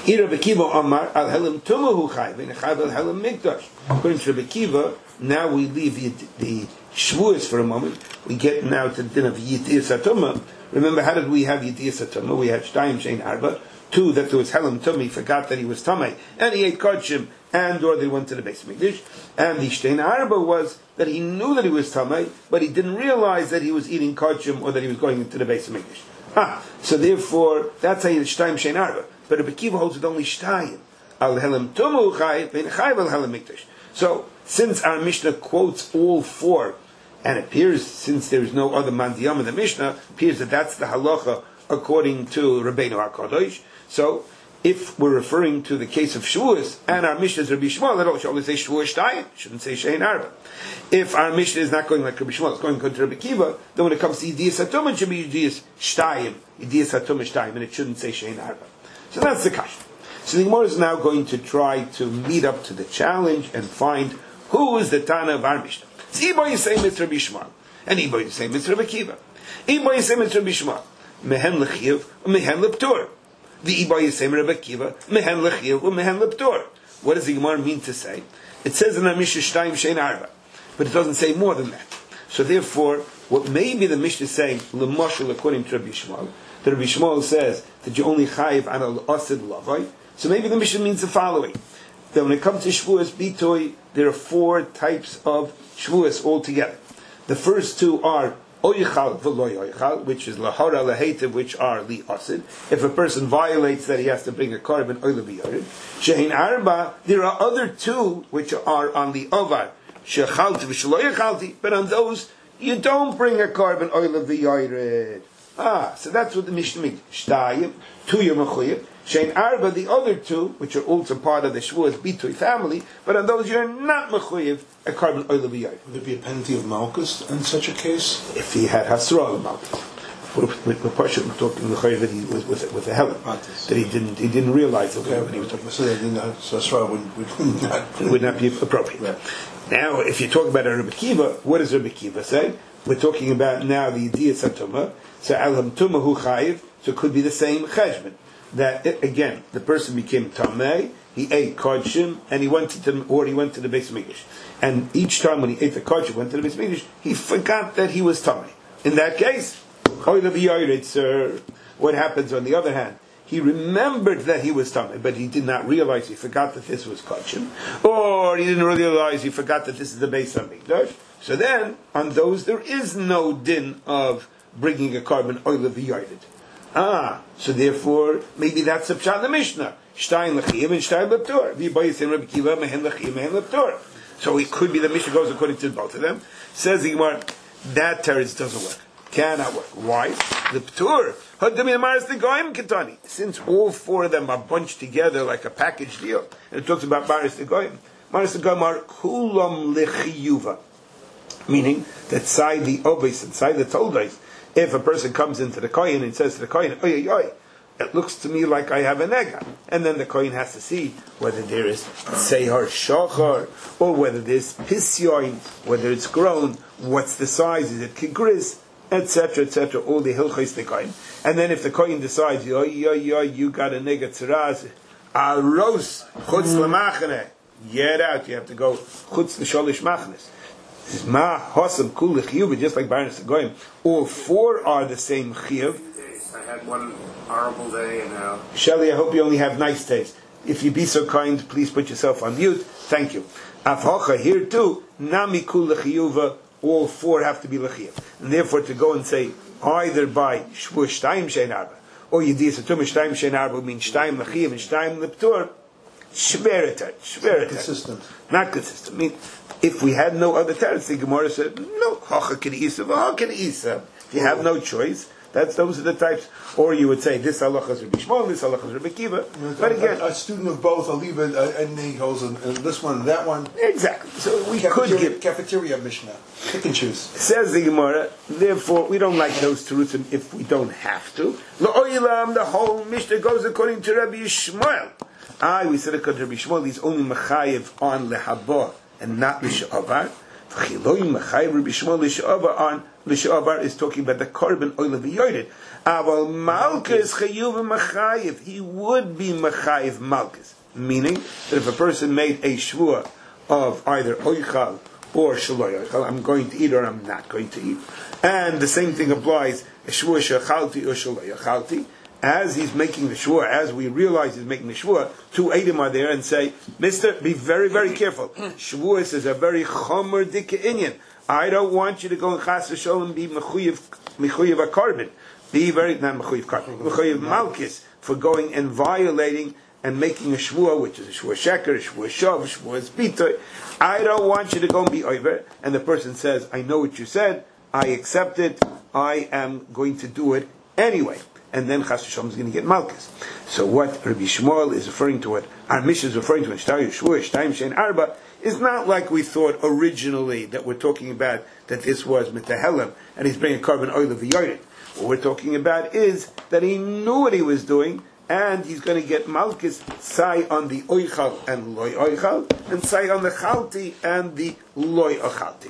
Rabbi Kiva Amar al Helam Tumah hu Chayiv and Chayiv al Helam Mikdash. According to Rabbi Kiva, now we leave the, the Shavuos for a moment. We get now to the din of Yitiyas HaTumah. Remember, how did we have Yitiyas HaTumah? We had Shtayim Shein Arba. Two, that there was Helam Tumah, he forgot that he was Tamei, and he ate Kodshim, and or they went to the Beis Mikdash. And the Shtein Arba was that he knew that he was Tamei, but he didn't realize that he was eating Kodshim or that he was going into the Beis Mikdash. Ah, so therefore, that's how you Shtayim Shein Arba. But Rabbi Kiva holds with only Shtayim. Al Helam Tumah Chayiv, and Chayiv al Helam Mikdash. So, since our Mishnah quotes all four, and it appears, since there is no other mandiyam in the Mishnah, appears that that's the halacha according to Rabbeinu HaKadosh. So, if we're referring to the case of Shavuos, and our Mishnah is Rabbi Shmuel, then it should only say Shavuos Shtayim, shouldn't say Shein Arba. If our Mishnah is not going like Rabbi Shmuel, it's going to Rabbi Kiva, then when it comes to Yidiyas HaTumah, it should be Yidiyas Shtayim, Yidiyas HaTumah Shtayim, and it shouldn't say Shein Arba. So that's the kasha. So the Gemara is now going to try to meet up to the challenge and find who is the Tana of our Mishnah. So Ibo you say it's Rabbi Shmuel, and Ibo you say it's Rabbi Kiva. Ibo you say it's Rabbi Shmuel, Mehen L'chiv, Mehen L'ptur. The Ibo you say Rabbi Kiva, Mehen L'chiv, Mehen L'ptur. What does the Gemara mean to say? It says in our Mishnah Shtayim Shein Arba, but it doesn't say more than that. So therefore, what maybe the Mishnah is saying, L'moshel according to Rabbi Shmuel, that Rabbi Shmuel says that you only chayiv an al asid lavai. So maybe the Mishnah means the following: that when it comes to Shavuos Bitoy, there are four types of Shavuos altogether. The first two are oichal v'lo oichal, which is lahara lahetiv, which are li asid. If a person violates that, he has to bring a korban oila v'yored. Shein arba, there are other two which are on the ovar shechalti v'shelo yechalti, but on those you don't bring a korban oila v'yored. Ah, so that's what the Mishnah means. Shtayim, two you're mechuyev. Shein Arba, the other two, which are also part of the Shavuos Bitoy family, but on those you're not mechuyev a korban oila v'yored. Would there be a penalty of malchus in such a case? If he had hasra of malchus, we're partially talking mechuyev that he was with with a helam, that he didn't he didn't realize that Okay, when he was talking. so they didn't have, so hasra would, would not It would not be appropriate. Right. Now, if you talk about a Rabbi Kiva, what does Rabbi Kiva say? We're talking about now the Yidiyas HaTumah. So Alham Tumah hu Chayiv. So it could be the same cheshbon. That it, again, the person became Tamei, he ate Kodshim, and he went to the, or he went to the Beis Mikdash. And each time when he ate the Kodshim, went to the Beis Mikdash, he forgot that he was Tamei. In that case, Oila v'yored, sir. What happens on the other hand? He remembered that he was Tamei, but he did not realize, he forgot that this was Kodshim, or he didn't realize, he forgot that this is the Beis Mikdash. So then, on those, there is no din of bringing a korban oila v'yored. Ah, so therefore, maybe that's a pshat in the Mishnah. Shtayim l'chiyim and shtayim l'ptur. V'yibayis Rabbi Kiva, mehen l'chiyim, mehen l'ptur. So it could be the Mishnah goes according to both of them. Says the Gemara, that teretz doesn't work. Cannot work. Why? The ptur. Since all four of them are bunched together like a package deal, and it talks about Baris the Goyim. Baris the Goyim are kulam l'chiyuva. Meaning that side the obis and side the toldais, if a person comes into the kohen and says to the kohen, oy, oy, oy, it looks to me like I have a nega. And then the kohen has to see whether there is sehar shachar, or whether there's pisyoin, whether it's grown, what's the size, is it kigris, et cetera, et cetera, all the hilchos the kohen. And then if the kohen decides, oy, oy, oy, you got a nega tziraz, aros, chutz lemachane, get out, you have to go chutz l'sholish machnes. Ma hosam kul chiyuv, just like Baris Goyim. All four are the same chiyuv. I had one horrible day, and now. Shelley, I hope you only have nice days. If you be so kind, please put yourself on mute. Thank you. Afhocha, here too, nami kul chiyuva. All four have to be lechiyuv, and therefore to go and say either by shvuah shtayim shein arba or yidiyas hatumah shtayim shein arba means shtayim lechiyuv and shtayim leptur. Shveritat, shveritat. Consistent. Not consistent. I mean, if we had no other teretz, the Gemara said, no, hacha can isa, hacha can isa. If you have no choice, that's those are the types. Or you would say, this halacha is Rabbi Shmuel, this halacha is Rabbi Kiva. But again, a, a student of both, I'll leave it, uh, and he goes, and, and this one, and that one. Exactly. So we Cafeteria, could give cafeteria Mishnah. Pick and choose. Says the Gemara, therefore, we don't like those terutzim if we don't have to. L'oilam, the whole Mishnah goes according to Rabbi Shmuel. Ah, we said according to Rabbi Shmuel, he's only mechayev on lehabah and not l'sha'avar. V'chiloim mechayev Rabbi Shmuel l'sha'avar on L'shavar is talking about the korban oil v'yored. Aval malchus chayuv machayiv. He would be machayiv malchus. Meaning that if a person made a shvua of either oichal or shaloy oichal, I'm going to eat or I'm not going to eat. And the same thing applies, a shvua shachalti or shaloy achalti. As he's making the shvua, as we realize he's making the shvua, two Eidim are there and say, Mister, be very, very careful. Shvuas is a very chomer dika inyan. I don't want you to go and chas v'sholem be mechuyev mechuyev a korban. Be very, not mechuyev korban, mechuyev malchus, for going and violating and making a shvua, which is a shvua sheker, a shvua shav, a shvua zbitoy. I don't want you to go and be over. And the person says, I know what you said, I accept it, I am going to do it anyway. And then Chas V'Shalom is going to get Malchus. So what Rabbi Shmuel is referring to, what our Mishnah is referring to in Shtar Yeshua, Shtaim Shein Arba, is not like we thought originally that we're talking about that this was Mitahelim and he's bringing korban oil of V'yored. What we're talking about is that he knew what he was doing and he's going to get Malchus Sai on the Oichal and Loy Oichal and Sai on the Chalti and the Loy Ochalti.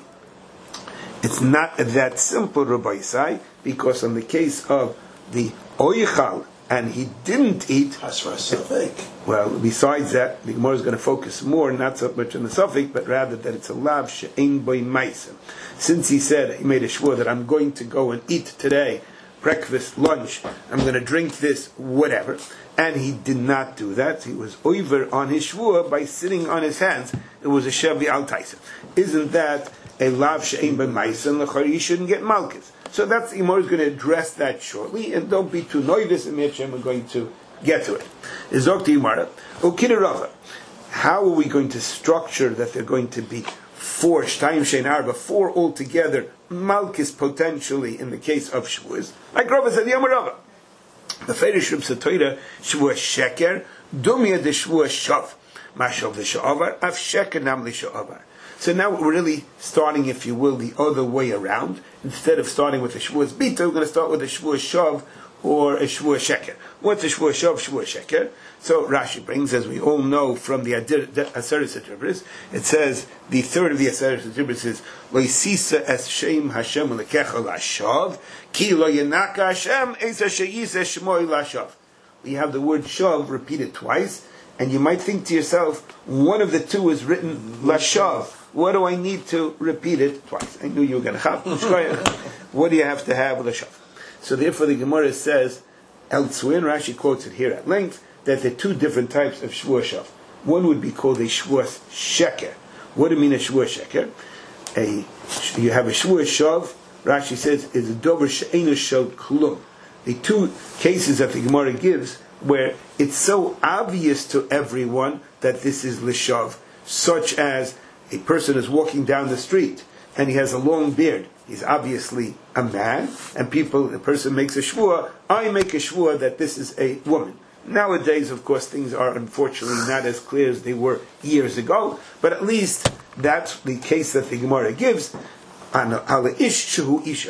It's not that simple, Rabbi Sai, because in the case of the oichal, and he didn't eat. That's for a suffix. Well, besides that, the Gemara is going to focus more, not so much on the suffix, but rather that it's a lav she'ein boi ma'isa. Since he said, he made a shvur that I'm going to go and eat today, breakfast, lunch, I'm going to drink this, whatever, and he did not do that. He was over on his shvur by sitting on his hands. It was a shevi al taisa. Isn't that a lav she'ein boi ma'isa, and l'chari you shouldn't get malchus? So that's the Gemara is going to address that shortly, and don't be too nervous, and we're going to get to it. Zok Gemara, Ukida Rava. How are we going to structure that they're going to be four Shtaim Shein Arba, four altogether, Malchus potentially in the case of Shavuos? Like Rava said, Yom Rava. The Ferish Reb Satoira, Shavuos Sheker, Dumia de Shavuos Shav, Mashav the Sha'avar, Av Sheker Nam the Sha'avar. So now we're really starting, if you will, the other way around. Instead of starting with a Shavuos Bita, we're going to start with a Shavuos Shav or a Shavuos Sheker. What's a Shavuos Shav, Shavuos Sheker? So Rashi brings, as we all know from the Aseret Adibris, it says, the third of the Aseret Adibris is, Lo yisisa es Shem Hashem lekecha lashav, ki lo yenaka Hashem es sheyisa shmoi lashav. We have the word Shav repeated twice, and you might think to yourself, one of the two is written lashav. What do I need to repeat it twice? I knew you were going to have. What do you have to have with a shav? So therefore the Gemara says, elsewhere, Rashi quotes it here at length, that there are two different types of shvuah shav. One would be called a shvuah sheker. What do you mean a shvuah sheker? A, you have a shvuah shav, Rashi says, is a dover she'enu shel klum. The two cases that the Gemara gives, where it's so obvious to everyone that this is lishav, such as a person is walking down the street and he has a long beard. He's obviously a man, and people, the person makes a shvua. I make a shvua that this is a woman. Nowadays, of course, things are unfortunately not as clear as they were years ago, but at least that's the case that the Gemara gives. Ala ish shehu isha,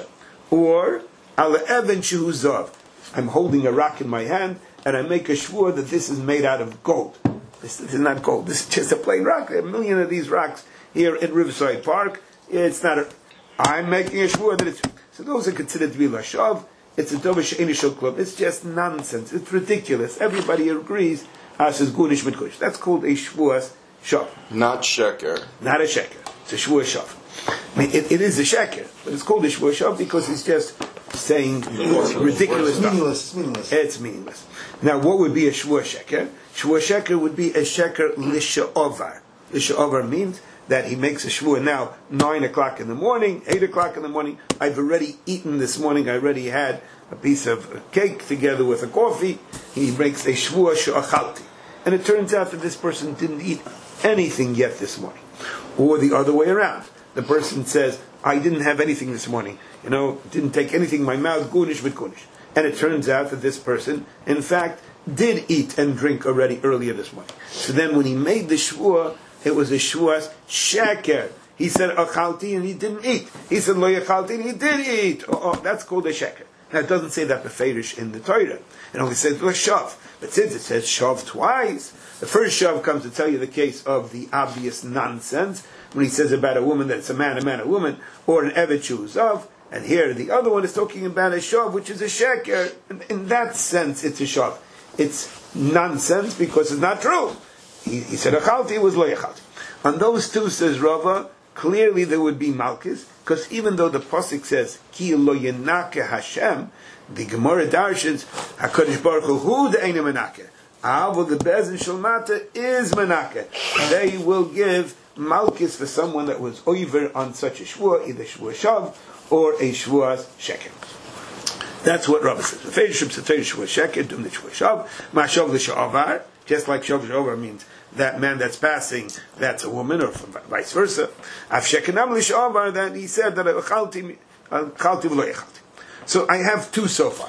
or ala even shehu zav. I'm holding a rock in my hand, and I make a shvua that this is made out of gold. This is not gold. This is just a plain rock. There are a million of these rocks here at Riverside Park. It's not a... I'm making a shvur that it's... So those are considered to be lashav. It's a dover she'eni shel klum. It's just nonsense. It's ridiculous. Everybody agrees. As is gunish mitkush. That's called a shvur shav. Not sheker. Not a sheker. It's a shvur shav. I mean, it, it is a sheker, but it's called a shvur shav because it's just saying ridiculous stuff. It's meaningless. It's meaningless. It's meaningless. Now, what would be a shvur sheker? Shvur sheker would be a sheker lisha'ovar. Lisha'ovar means that he makes a shvur now, nine o'clock in the morning, eight o'clock in the morning. I've already eaten this morning. I already had a piece of cake together with a coffee. He makes a shvur she'achalti. And it turns out that this person didn't eat anything yet this morning. Or the other way around. The person says, I didn't have anything this morning. You know, didn't take anything in my mouth, gunish with gunish. And it turns out that this person, in fact, did eat and drink already earlier this morning. So then when he made the shvur, it was a shvuas sheker. He said achalti and he didn't eat. He said lo yachalti and he did eat. Oh, oh, that's called a sheker. Now it doesn't say that beferish in the Torah. It only says shav. But since it says shav twice, the first shav comes to tell you the case of the obvious nonsense when he says about a woman that it's a man, a man, a woman, or an evet shuzav. And here, the other one is talking about a shav, which is a sheker. In, in that sense, it's a shav. It's nonsense because it's not true. He, he said achalti, it was lo yachalti. On those two, says Rava, clearly there would be malchus, because even though the pasuk says ki lo yenake Hashem, the Gemara darshans Hakadosh Baruch Hu hu the eina menake. Avo the bezin shalmata is menake. They will give malchus for someone that was over on such a shvua, either shvua shav or a shvuas sheker. That's what Rabbi says. Just like shav shavar means that man that's passing, that's a woman, or vice versa. That he said that. So I have two so far.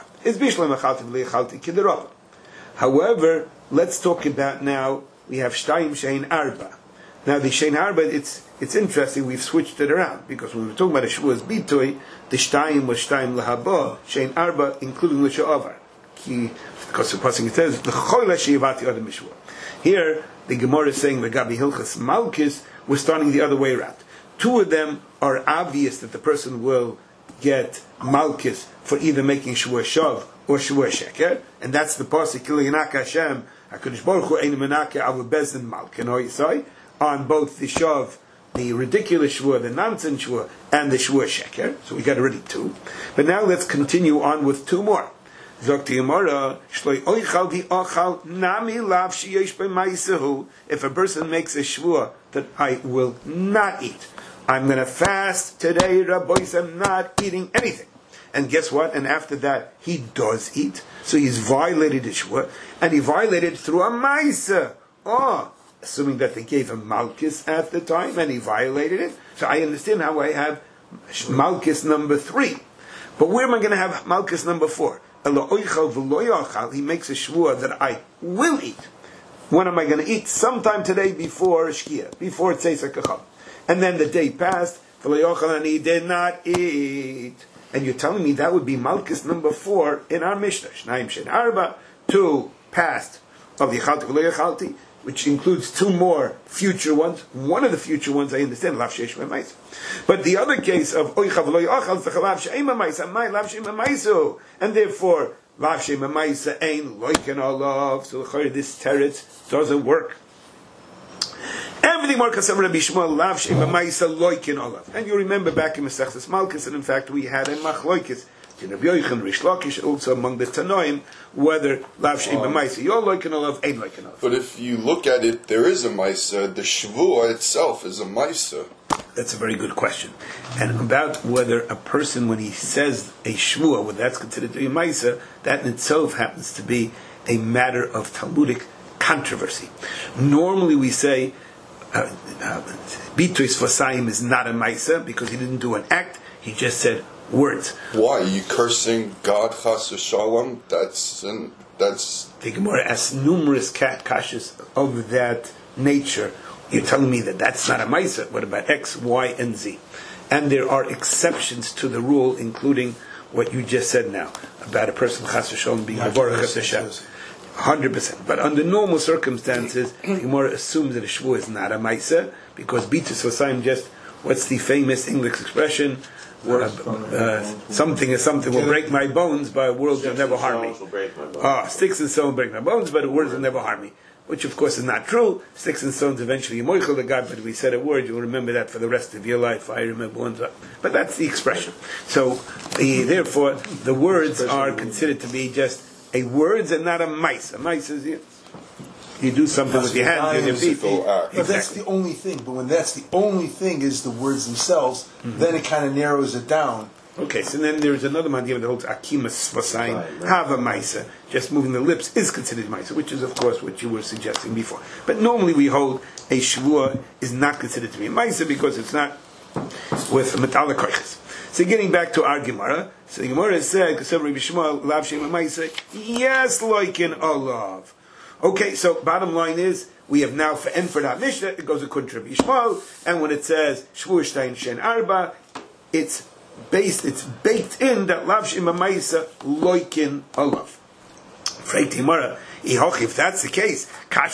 However, let's talk about now. We have shtayim shein arba. Now the shein arba, it's it's interesting. We've switched it around because when we were talking about a shvuas bitoy, the shtayim was shtayim lahaba, shein arba, including the sha'avar. Because the passing it says the choila sheivati adam mishvua. Here the Gemara is saying the Gabi Hilchas Malkis, we're starting the other way around. Two of them are obvious that the person will get Malkis for either making Shua Shav or Shua Sheker, and that's the pasuk Kilayanak Hashem HaKadosh Baruch Hu Ein Menake Avu Bezdin Malkin Hoyisai on both the Shav, the ridiculous Shua, the nonsense Shua, and the Shua Sheker. So we got already two. But now let's continue on with two more. If a person makes a shvua that I will not eat, I'm going to fast today, Rabbois, I'm not eating anything. And guess what? And after that, he does eat. So he's violated his shvua, and he violated through a maisa. Oh, assuming that they gave him malchus at the time, and he violated it. So I understand how I have malchus number three. But where am I going to have malchus number four? He makes a shvua that I will eat. When am I going to eat? Sometime today before Shkia, before Tzeisak Kachal. And then the day passed, and he did not eat. And you're telling me that would be Malchus number four in our Mishnah. Shnaim Shen Arba, two past of the Yechalti V'lo Yechalti, which includes two more future ones. One of the future ones, I understand, Lav Sheish Memais. But the other case of Oicha V'lo Yachal, Lav Sheim Memais, Amai Lav Sheim Memaisu, and therefore Lav Sheim Memaisa Ein Loiken Olav. So this teretz doesn't work. Everything more Kasam Rabbi Shmuel Lav Sheim Memaisa Loiken Olav. And you remember back in Masechtas Malchus, and in fact we had a Machloikis. Rabbi Yochanan, Rish Lakish, also among the Tanoim, whether Lav Sheim Memaisa Yo Loiken Olav, Ein Loiken Olav. But if you look at it, there is a Maisa. The Shvua itself is a Maisa. That's a very good question. And about whether a person, when he says a shvua, whether that's considered to be a maisa, that in itself happens to be a matter of Talmudic controversy. Normally we say, Bitois uh, Fasayim is not a maisa because he didn't do an act, he just said words. Why? Are you cursing God, Chas v'Shalom? That's, an, that's... The Gemara asks numerous kashas of that nature. You're telling me that that's not a maisa. What about X, Y, and Z? And there are exceptions to the rule, including what you just said now about a person chas v'shalom being mevorach as Hashem. one hundred percent. But under normal circumstances, the Gemara assumes that a shvua is not a maisa because bitus v'sayim just, what's the famous English expression? Uh, uh, something is something will break my bones, but words will never harm me. Ah, sticks and stones break my bones, but words will never harm me. Which of course is not true. Sticks and stones eventually moichel the God, but if we said a word, you'll remember that for the rest of your life. I remember one time. But that's the expression. So, the, therefore, the words are considered to be just a words and not a mice. A mice is you, you do something with your hands and your feet. But exactly. That's the only thing. But when that's the only thing is the words themselves, mm-hmm. then it kind of narrows it down. Okay, so then there's another mandiyah that holds akimas vasayim, have a maisa. Just moving the lips is considered maisa, which is of course what you were suggesting before. But normally we hold a shvua is not considered to be maisa because it's not with metallic koiches. So getting back to our Gemara, so the Gemara said, "Kasav Rabbi Shmuel lav shem maisa." Yes, loikin olav. Okay, so bottom line is we have now for and for that Mishnah it goes according to Rabbi Shmuel, and when it says shvua shtein shen arba, it's based, it's baked in that lav shema ma'isa loikin olav. If that's the case,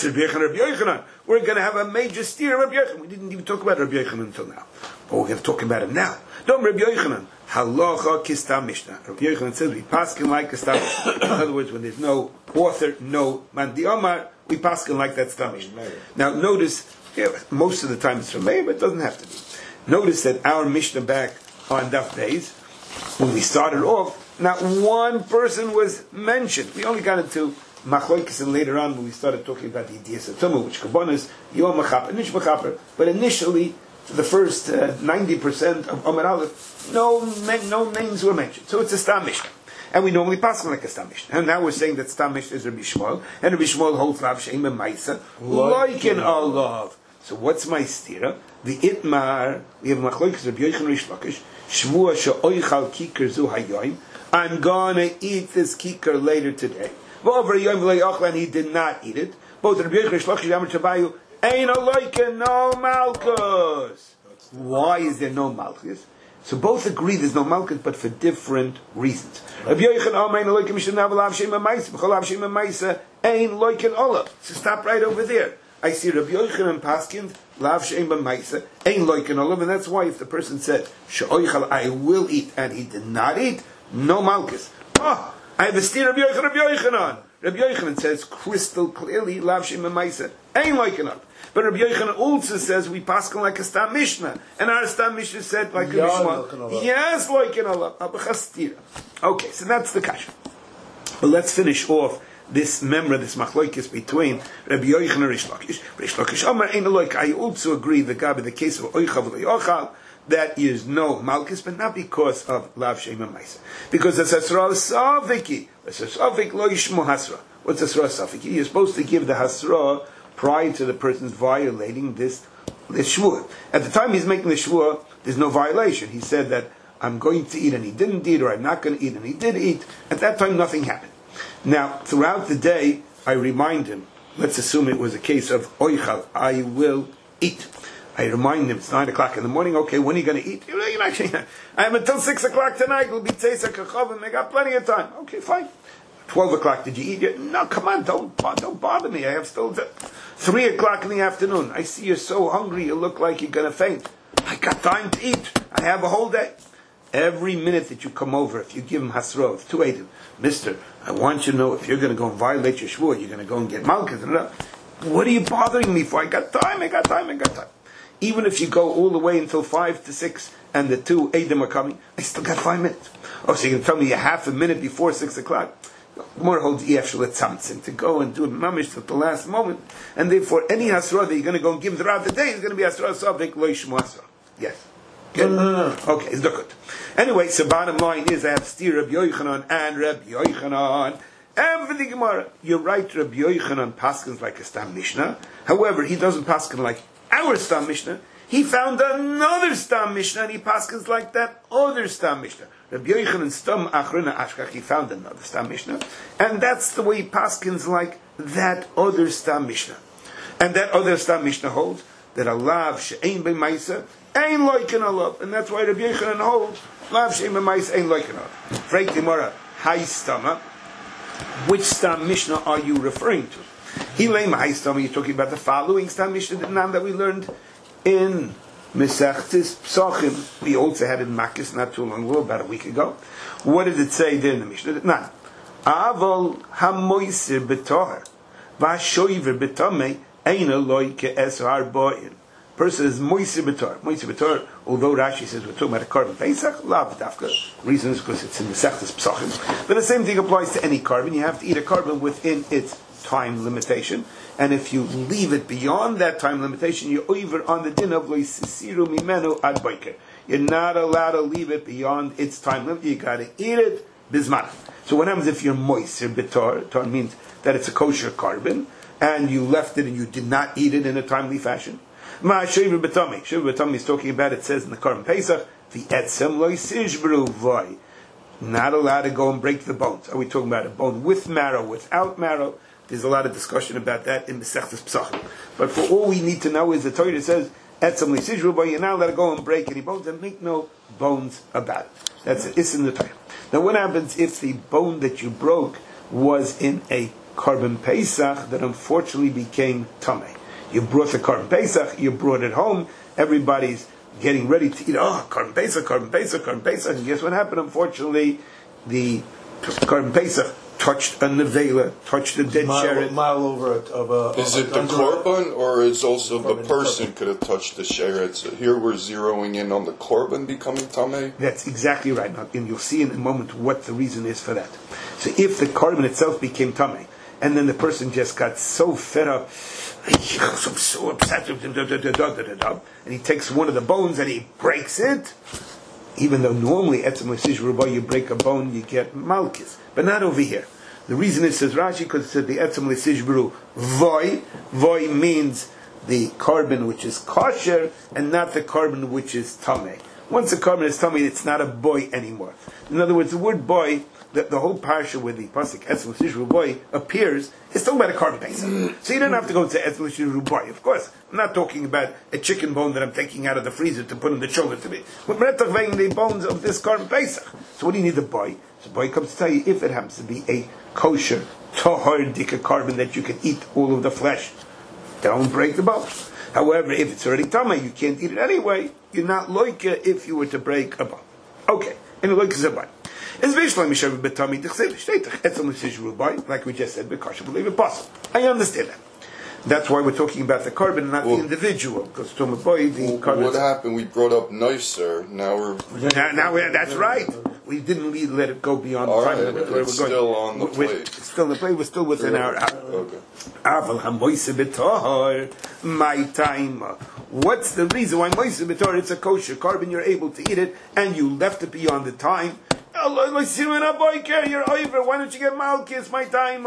we're going to have a major steer of Rabbi Yochanan. We didn't even talk about Rabbi Yochanan until now, but we're going to talk about him now. No, Rabbi Yochanan, halacha kistam mishnah. Rabbi Yochanan says we paskin like a stam mishnah. In other words, when there's no author, no man di omar, we paskin like that stam mishnah. Now, notice, yeah, most of the time it's from Meir, but it doesn't have to be. Notice that our mishnah back on Daf Beis, when we started off, not one person was mentioned. We only got into Machloikis, and later on when we started talking about the Idiyas of Tumah, which Kabbanis, Yom Machaper, Nish Machaper, but initially, for the first uh, ninety percent of Omer Aleph, no, no names were mentioned. So it's a Stam Mishnah. And we normally pass like a Stam Mishnah. And now we're saying that Stam Mishnah is Rabbi Shmuel, and Rabbi Shmuel holds Lav Sheim and Maisa, like in Allah. So what's my stira? The Itmar, we have Machloikis, Rabbi Yochanan Rish Lakish, Shmua she'oichal kikar zu hayoim, I'm gonna eat this kikar later today. And he did not eat it. Both Rabbi Yochanan Rish Lakish and Amar Chabayu ain't a loiken, no malchus. Why is there no malchus? So both agree there's no malchus, but for different reasons. Rabbi Yochanan ain't a loiken mishanav lav shem ma'isa, b'chol lav shem ma'isa ain't loiken olah. So stop right over there. I see Rabbi Yochanan Paskin, Lav She'em B'Maisa, Ein Loiken Olav, and that's why if the person said, She'oichal, I will eat, and he did not eat, no malchus. Oh, I have a steer Rabbi Yochanan, Rabbi Yochanan. Rabbi Yochanan says crystal clearly, Lav She'em B'Maisa, Ein Loiken Olav. But Rabbi Yochanan also says, we paskin like a Stam Mishnah, and our Stam Mishnah said, like a Mishma, yes, Loiken Olav, Abachastira. Okay, so that's the kasha. But let's finish off this memra, this machlokes between Rabbi Yochanan and Rish Lakish. Rish Lakish Amar ein loik. I also agree the Gab in the case of Oichav Le'ochal that is no malchus, but not because of Lav Sheim Ma'isa. Because it's Hasra Saviki. It's a Savik Lo Yishmo Hasra. What's Hasra Saviki? You're supposed to give the Hasra prior to the person's violating this this shvua. At the time he's making the shvua, there's no violation. He said that I'm going to eat and he didn't eat, or I'm not going to eat and he did eat. At that time, nothing happened. Now, throughout the day, I remind him, let's assume it was a case of oichal, I will eat. I remind him, it's nine o'clock in the morning, okay, when are you going to eat? You know, you're actually, I have until six o'clock tonight, it'll be tzeisak kachavim, I got plenty of time. Okay, fine. twelve o'clock, did you eat yet? No, come on, don't, don't bother me, I have still, three o'clock in the afternoon, I see you're so hungry, you look like you're going to faint. I got time to eat, I have a whole day. Every minute that you come over, if you give him hasro, it's two eighty. Mister, I want you to know if you're going to go and violate your shvur, you're going to go and get malchus. What are you bothering me for? I got time, I got time, I got time. Even if you go all the way until five to six and the two Eidim are coming, I still got five minutes. Oh, so you can tell me a half a minute before six o'clock? More holds E F Shalit to go and do it mamish at the last moment. And therefore, any hasra that you're going to go and give throughout the day is going to be hasra sabik lo yishmu hasra. Yes. Okay. No, no, no. Okay, it's good. Anyway, so bottom line is I have steer Rabbi Yochanan and Rabbi Yochanan. And for the Gemara, you're right, Rabbi Yochanan paskins like a Stam Mishnah. However, he doesn't paskin like our Stam Mishnah. He found another Stam Mishnah and he paskins like that other Stam Mishnah. Rabbi Yochanan Stam Achrona Ashkach, he found another Stam Mishnah. And that's the way he paskins like that other Stam Mishnah. And that other Stam Mishnah holds that a lav she'ein b'maisa ain't loiken alav, and that's why Rabbi Yochanan holds lav she'ein b'maisa ain't loiken alav. Frank Gemara, high stama. Which Stam Mishnah are you referring to? Hilema high stama. You're talking about the following Stam Mishnah that we learned in Mesechtes Psachim. We also had it in Makis not too long ago, about a week ago. What did it say there in the Mishnah? Nah. Aval hamoiser b'tohar v'ashoiver b'tomei eina loike es harboin. Person is moiser b'tohar. Moiser b'tohar, although Rashi says we're talking about a carbon Pesach, lav dafka. Reason is because it's in the Mesechtes Psachim. But the same thing applies to any carbon. You have to eat a carbon within its time limitation. And if you leave it beyond that time limitation, you're over on the din of loisisiru mimenu ad boiker. You're not allowed to leave it beyond its time limit. You got to eat it bisman. So what happens if you're moiser b'tohar? Tar means that it's a kosher carbon, and you left it and you did not eat it in a timely fashion. Ma shiva b'tami. Shiva b'tami is talking about, it says in the Karm Pesach, the etzem lo yisishbru v'ay. Not allowed to go and break the bones. Are we talking about a bone with marrow, without marrow? There's a lot of discussion about that in the Mesechtes Psachim. But for all we need to know is the Torah says, etzem lo yisishbru v'ay, you're not allowed to go and break any bones and make no bones about it. That's it. It's in the Torah. Now what happens if the bone that you broke was in a Korban Pesach that unfortunately became Tameh. You brought the Korban Pesach, you brought it home, everybody's getting ready to eat, oh, Korban Pesach, Korban Pesach, Korban Pesach, and guess what happened? Unfortunately, the Korban Pesach touched a nevela, touched a dead mile, sheret. mile over it of a. Is a, it the under a- korban, or is also the Korban, person korban. could have touched the sheret? So here we're zeroing in on the korban becoming tameh. That's exactly right. Now, and you'll see in a moment what the reason is for that. So if the korban itself became tameh, and then the person just got so fed up, I'm so upset, and he takes one of the bones and he breaks it, even though normally etzem l'sish ruba, you break a bone, you get malchus, but not over here. The reason it says Rashi, because it said the etzem l'sish bru voy. Voy means the korban which is kosher, and not the korban which is tameh. Once the korban is tameh, it's not a boy anymore. In other words, the word boy, the, the whole parsha where the pasuk etzem l'sish ruboy appears, is still about a korban pesach. So you don't have to go to etzem l'sish ruboy. Of course, I'm not talking about a chicken bone that I'm taking out of the freezer to put in the children to me. We're talking the bones of this korban pesach. So what do you need the boy? So the boy comes to tell you if it happens to be a kosher, tohar dika korban that you can eat all of the flesh, don't break the bone. However, if it's already tameh, you can't eat it anyway. You're not loika if you were to break a bone. Okay, and the loika is a bone. It's vishlam mishav betami dichsev shteitach etzem l'sish rubai, like we just said, bekasha believe it possible. I understand that. That's why we're talking about the korban, not Well, the individual. Because to boy, the korban. What happened? We brought up nicer. Now we're Now, now we're, that's right. We didn't lead, let it go beyond All the time right, limit it's where we're going. still on the We're- plate. It's still on the plate. We're still within our. okay. Aval hamoise b'tohar, my time. What's the reason why moise b'tohar? It's a kosher korban. You're able to eat it, and you left it beyond the time. You're over. Why don't you get malchus? My time.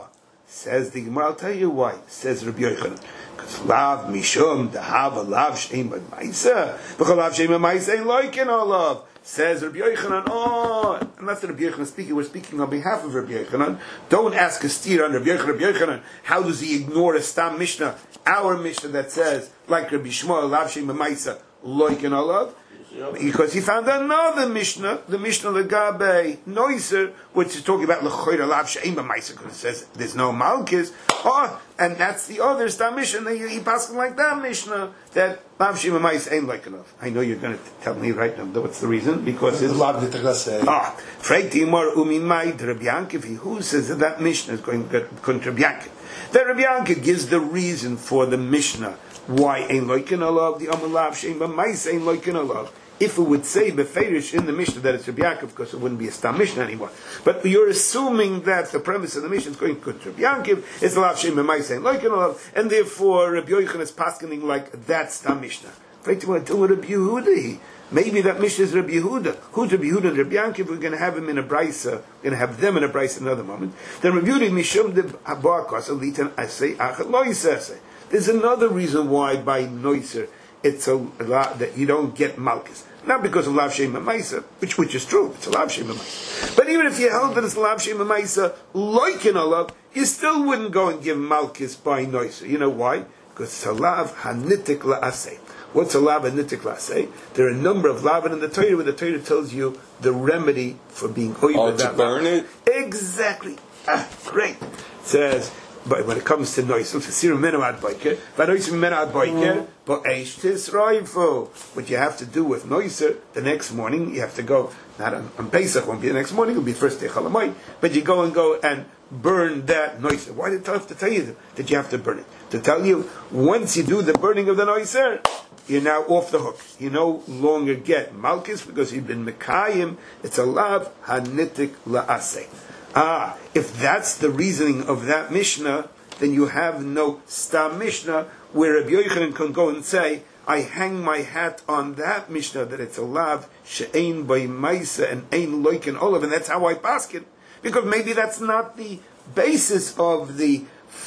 Says the Gemara. I'll tell you why. Says Rabbi Yochanan. Because lav mishum dehava lav sheim b'maisa v'chalav sheim b'maisa ain't loikin olav. Says Rabbi Yochanan. Oh, and that's Rabbi Yochanan speaking. We're speaking on behalf of Rabbi Yochanan. Don't ask a steer on Rabbi Yochanan. Rabbi Yochanan. How does he ignore a stam mishnah? Our mishnah that says like Rabbi Shmuel lav sheim b'maisa loikin olav. Because he found another Mishnah, the Mishnah Legabe Noiser, which is talking about L'choyra Lav She'im B'Maisa, because it says there's no Malchus. Oh, and that's the other Stam Mishnah. He, he passed like that Mishnah that Lav She'im B'Maisa ain't like enough. I know you're going to tell me right now what's the reason, because it's Lav D'Tagase. ah Freit Imar Umimai Rabbi Yankiv. Who says that that Mishnah is going to contra Rabbi Yankiv? That Rabbi Yankiv gives the reason for the Mishnah why ain't loikin alav the Amar Lav She'im B'Maisa ain't loikin alav. If it would say beferish in the Mishnah that it's Rabbi Yaakov, because it wouldn't be a Stam Mishnah anymore. But you're assuming that the premise of the Mishnah is going to Rabbi Yaakov, it's Lav Shem B'Maisa like and therefore Rabbi Yochanan is paskening like that Stam Mishnah. Right to Rabbi Yehuda. Maybe that Mishnah is Rabbi Yehuda. Who's Rabbi Yehuda and Rabbi Yaakov? We're going to have him in a brisa. We're going to have them in a brisa in another moment. Then Rabbi Yehuda Mishum de Habakos Alitan I say Achat Loisase. There's another reason why by Noiser it's a lot that you don't get malchus. Not because of Lav Shem B'Maisa, which which is true, it's a Lav Shem B'Maisa. But even if you held that it's Lav Shem B'Maisa, like in Olav, you still wouldn't go and give malchus by Noiser. You know why? Because it's a Lav Hanitik La'aseh. What's a Lav Hanitik La'aseh? There are a number of Lav in the Torah where the Torah tells you the remedy for being over Oh, that to burn Lav. it? Exactly. Ah, great. It says, but when it comes to noiser, to sir menu ad boiker, but noiser menu ad boiker, but eish tis roifu. What you have to do with noiser, the next morning you have to go. Not on, on Pesach, won't be the next morning. It'll be first day Chalamoy, but you go and go and burn that noiser. Why did it have to tell you that you have to burn it? To tell you once you do the burning of the noiser, you're now off the hook. You no longer get malchus because you've been mekayim. It's a lav hanitik laaseh. Ah, if that's the reasoning of that Mishnah, then you have no Stam Mishnah where Rabbi Yochanan can go and say, I hang my hat on that Mishnah that it's a lav she'ein by Maisa and ein loikin olav, and that's how I paskin. Because maybe that's not the basis of the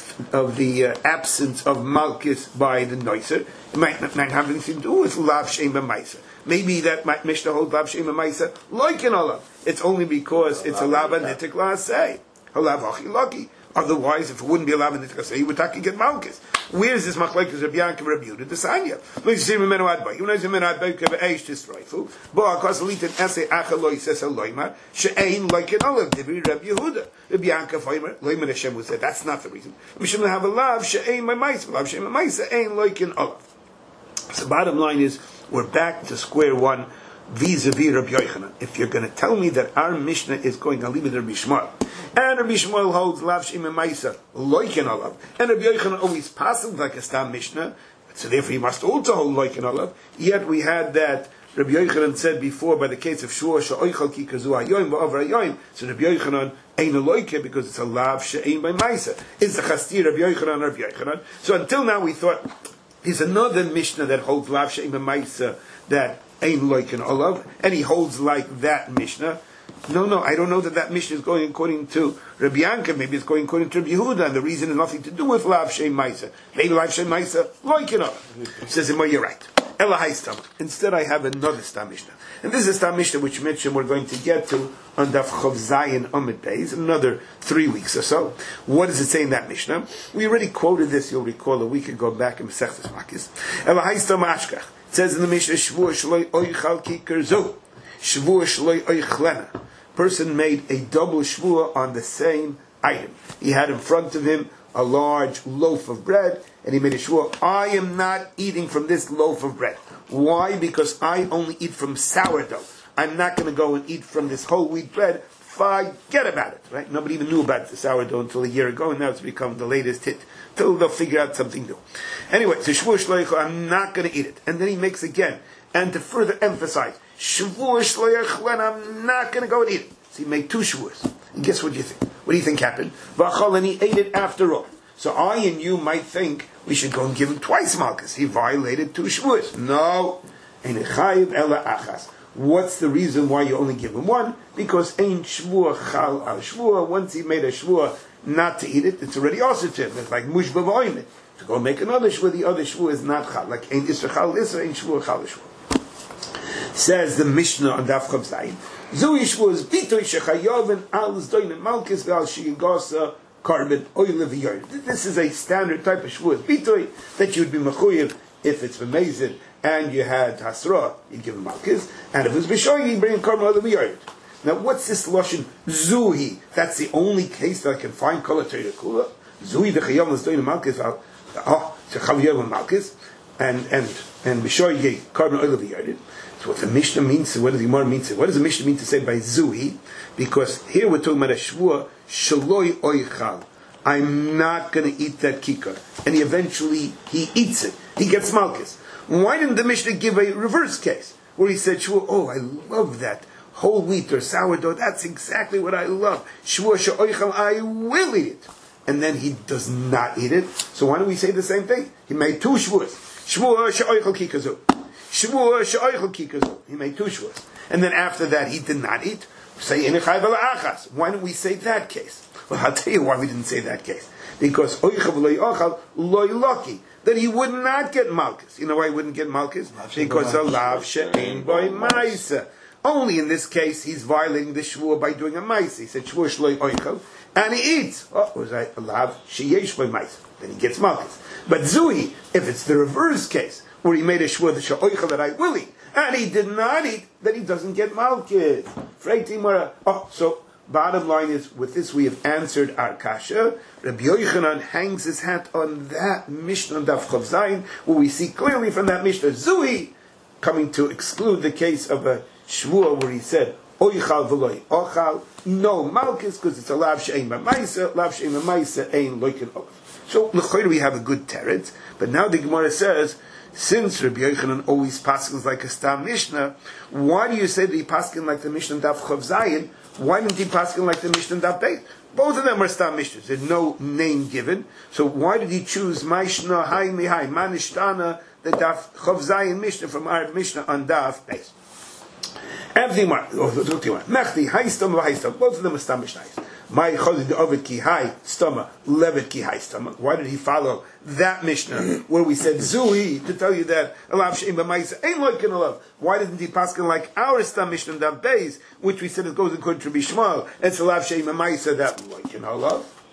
of the uh, absence of malchus by the noiser. It might not, might have anything to do with lav she'ein by Maisa. Maybe that might Mishnah holds lav she'ein by Maisa loikin olav. It's only because it's a lav anitik la'aseh. Halav achi lucky. Otherwise, if it wouldn't be allowed in the Tkasei, you would have to get Malkus. Where is this Machlekes Rabbi Yankiv Rabbi Yehuda? The Sanya. Look, you see Mimenu Adbai. You know, Mimenu Adbai Keva Eish Tisraifu. Bo Akos Litin Ese Achaloi Sesa Loimar. She'ein like an olive. Dibri Rabbi Yehuda. Rabbi Yankiv Hoimer. Loimar Hashem would say, that's not the reason. We shouldn't have a love. She'ein my mice. Love She'ein my mice. Ein like an olive. So the bottom line is, we're back to square one vis-a-vis Rabbi Yochanan. If you're going to tell me that our Mishnah is going to leave it Rabbi Shmuel, and Rabbi Shmuel holds lav she'im emaisa loiken olav, and Rabbi Yochanan always passes like a stam Mishnah, so therefore he must also hold loiken olav. Yet we had that Rabbi Yochanan said before by the case of Shua she'oichal ki kazu hayoyim ba'over hayoyim. So Rabbi Yochanan ain't a loike because it's a lav she'im by maisa. It's a chastir Rabbi Yochanan Rabbi Yochanan. So until now we thought there's another Mishnah that holds lav she'im by maisa that ain't like an olav, and he holds like that Mishnah. No, no, I don't know that that Mishnah is going according to Rabbi Yankiv. Maybe it's going according to Rabbi Yehuda, and the reason has nothing to do with lav shem ma'isa. Maybe lav shem ma'isa like an olav. Says him, well, you're right. Elahai stam. Instead, I have another stam Mishnah, and this is stam Mishnah which mentioned we're going to get to on Daf Chav Zayin Amud Beis in another three weeks or so. What does it say in that Mishnah? We already quoted this. You'll recall a week ago back in Masechtas Makis. Elahai stam ashkach. It says in the Mishnah, Shvua shloi oichal ki kerzo. Shvua shloi oichlena. Person made a double shvua on the same item. He had in front of him a large loaf of bread, and he made a shvua. I am not eating from this loaf of bread. Why? Because I only eat from sourdough. I'm not going to go and eat from this whole wheat bread. Forget about it. Right? Nobody even knew about the sourdough until a year ago, and now it's become the latest hit. Till they'll figure out something new. Anyway, so shvua shloich, I'm not going to eat it. And then he makes again, and to further emphasize, shvua shloich, when I'm not going to go and eat it. So he made two shvuas. And guess what you think? What do you think happened? V'achal, and he ate it after all. So I and you might think we should go and give him twice malchus. He violated two shvuas. No. Ein chayiv ela achas. What's the reason why you only give him one? Because ein shvua chal al shvua. Once he made a shvua not to eat it, it's already also to him. It's like mush b'voimit. To go make another shvua, the other shvua is not chal. Like ein isra chal isra, ein shvua chal shvua. Says the Mishnah on Daf Chav Zayin. Zui shvua is bitoy shechayoven al zdoin and malkis ve'al shigasa carbon oil v'yoyin. This is a standard type of shvua. Bitoy that you'd be mechuyev if it's amazing and you had hasra, you give him malkis, and if it was b'shoyin, you bring a carbon oil v'yoyin. Now, what's this lashon zuhi? That's the only case that I can find kol ha'torah kula. Zuhi v'chayom l'zdoin malkis al oh, shechayom malkis, and and and b'shoyin carbon oil v'yoyin. So what the Mishnah means, what does the Gemara mean to? What does the Mishnah mean to say by zuhi? Because here we're talking about a shvua shaloi oichal. I'm not going to eat that kikar, and he eventually he eats it. He gets malchus. Why didn't the Mishnah give a reverse case where he said shvua? Oh, I love that whole wheat or sourdough. That's exactly what I love. Shvua she'oichal, I will eat it, and then he does not eat it. So why don't we say the same thing? He made two shvuas. Shvua she'oichal kikazu. Shvua she'oichal kikazu. He made two shvuas, and then after that he did not eat. Say inichai v'la'achas. Why don't we say that case? Well, I'll tell you why we didn't say that case. Because oichav loy ochal loy lucky that he would not get malchus. You know why he wouldn't get malchus? Because a lav she'ein boy ma'isa. Only in this case he's violating the shvua by doing a ma'isa. He said shvua shloy oichal, and he eats. Oh, was I a lav she'yesh boy ma'isa? Then he gets malchus. But zui, if it's the reverse case where he made a shvua the she'oichal that I will eat, and he did not eat, then he doesn't get malchus. Oh, so bottom line is, with this we have answered our kasha. Rabbi Yochanan hangs his hat on that Mishnah Daf Chav Zayin, where we see clearly from that Mishnah Zui coming to exclude the case of a shvua where he said oichal v'loy ochal, no malchus, because it's a lav she'ein b'maisa, lav she'ein b'maisa ein loikin olav. So l'choyer we have a good teretz, but now the Gemara says, since Rabbi Yochanan always paskins like a stam Mishnah, why do you say that he paskin like the Mishnah Daf Chav Zayin? Why didn't he paskin like the Mishnah Daf Beit? Both of them are stam Mishnahs. There's no name given. So why did he choose Maishna Hai Mihai Manishtana the Daf Chav Zayin Mishnah from our Mishnah on Daf Beit? Everything more. Mechti Hai Stama Hai Stama. Both of them are stam Mishnahs. My Chazid Ovid Ki Hai Stama Levet Ki Hai Stama. Why did he follow that Mishnah where we said Zui to tell you that Alav Shein B'Maisa ain't like an Alav? Why didn't he paskin like our Stam Mishnah Dav Beis, which we said it goes according to Rabbi Shmuel? It's Alav Shein B'Maisa that like an Alav.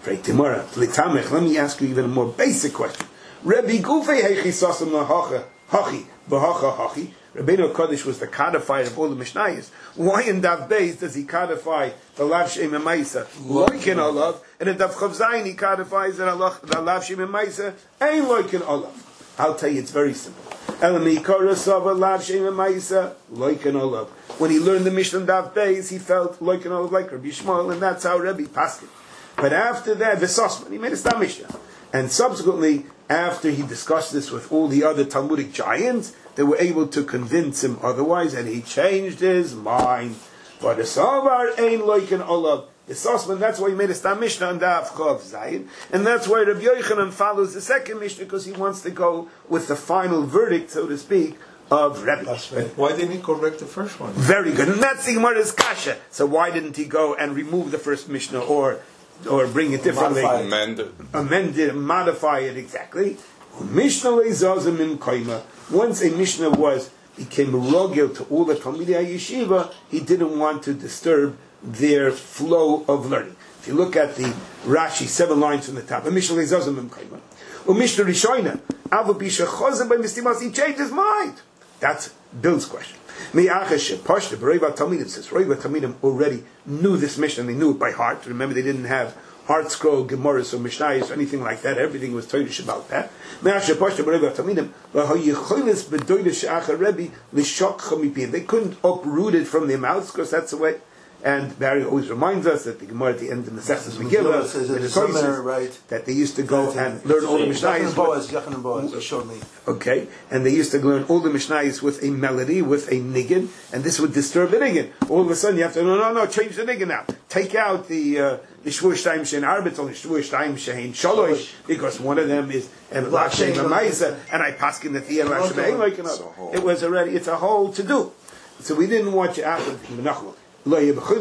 Timura, Litamech, let me ask you even a more basic question. Rabbi Gufei Hechisasim Lahacha, Hachi, Bahacha Hachi. Rabbeinu Kodesh was the codifier of all the Mishnayos. Why in Dav Beis does he codify the Lav Shem Emaisa like in Olav, and in Dav Chav Zayin he codifies the Lav Shem Emaisa ain't like in Olav? I'll tell you, it's very simple. Elami Korosava Lav Shem Emaisa like in Olav. When he learned the Mishnah Dav Beis, he felt like in Olav, like Rabbi Shmuel, and that's how Rabbi passed it. But after that, the Sosman, he made a Stam Mishnah, and subsequently, after he discussed this with all the other Talmudic giants, they were able to convince him otherwise, and he changed his mind. But the Savar ain't like an Olav. The Sosman, that's why he made a Stam Mishnah on Daf Chav Zayin, and that's why Rabbi Yochanan follows the second Mishnah, because he wants to go with the final verdict, so to speak, of Rebbe. That's right. Why didn't he correct the first one? Very good, and that's the Gemara's kasha. So why didn't he go and remove the first Mishnah, or or bring it differently? Modify it. Amend it. Amend it, modify it exactly. Mishnah leizazim in koima. Once a Mishnah was became rogel to all the Talmidei Yeshiva, he didn't want to disturb their flow of learning. If you look at the Rashi, seven lines from the top, Mishnah leizazim in koima. Mishnah rishoina, avu bisha chozeh by mistimas, he changed his mind. That's Bill's question. Mi'achesh Pashta B'Reiva Talmidim says Reiva Talmidim already knew this Mishnah, they knew it by heart. Remember, they didn't have Art Scroll, Gemaras, or Mishnayos, or anything like that. Everything was Torah about that. Mi'achesh Pashta B'Reiva Talmidim V'Hayicholis B'Doidah She'achar Rebbe L'Shokcha Mipiyim. They couldn't uproot it from their mouths, because that's the way. And Barry always reminds us that the Gemara at the end of the Masechtas Megillah says the Zomer, right, that they used to go and learn all the Mishnayos. Yachan and Boaz showed me. Okay, and they used to learn all the Mishnayos with a melody, with a niggin, and this would disturb the niggin. All of a sudden you have to, no, no, no, change the niggin now. Take out the uh, the Shvur Shtayim Shein Arbitz, only Shvur Shtayim Shein Shalosh, because one of them is and Lav Shein Ma'isa, and I paskin the Thea Lav Shein like another. It was already, it's a whole to do. So we didn't want you out of Menachlo. And they left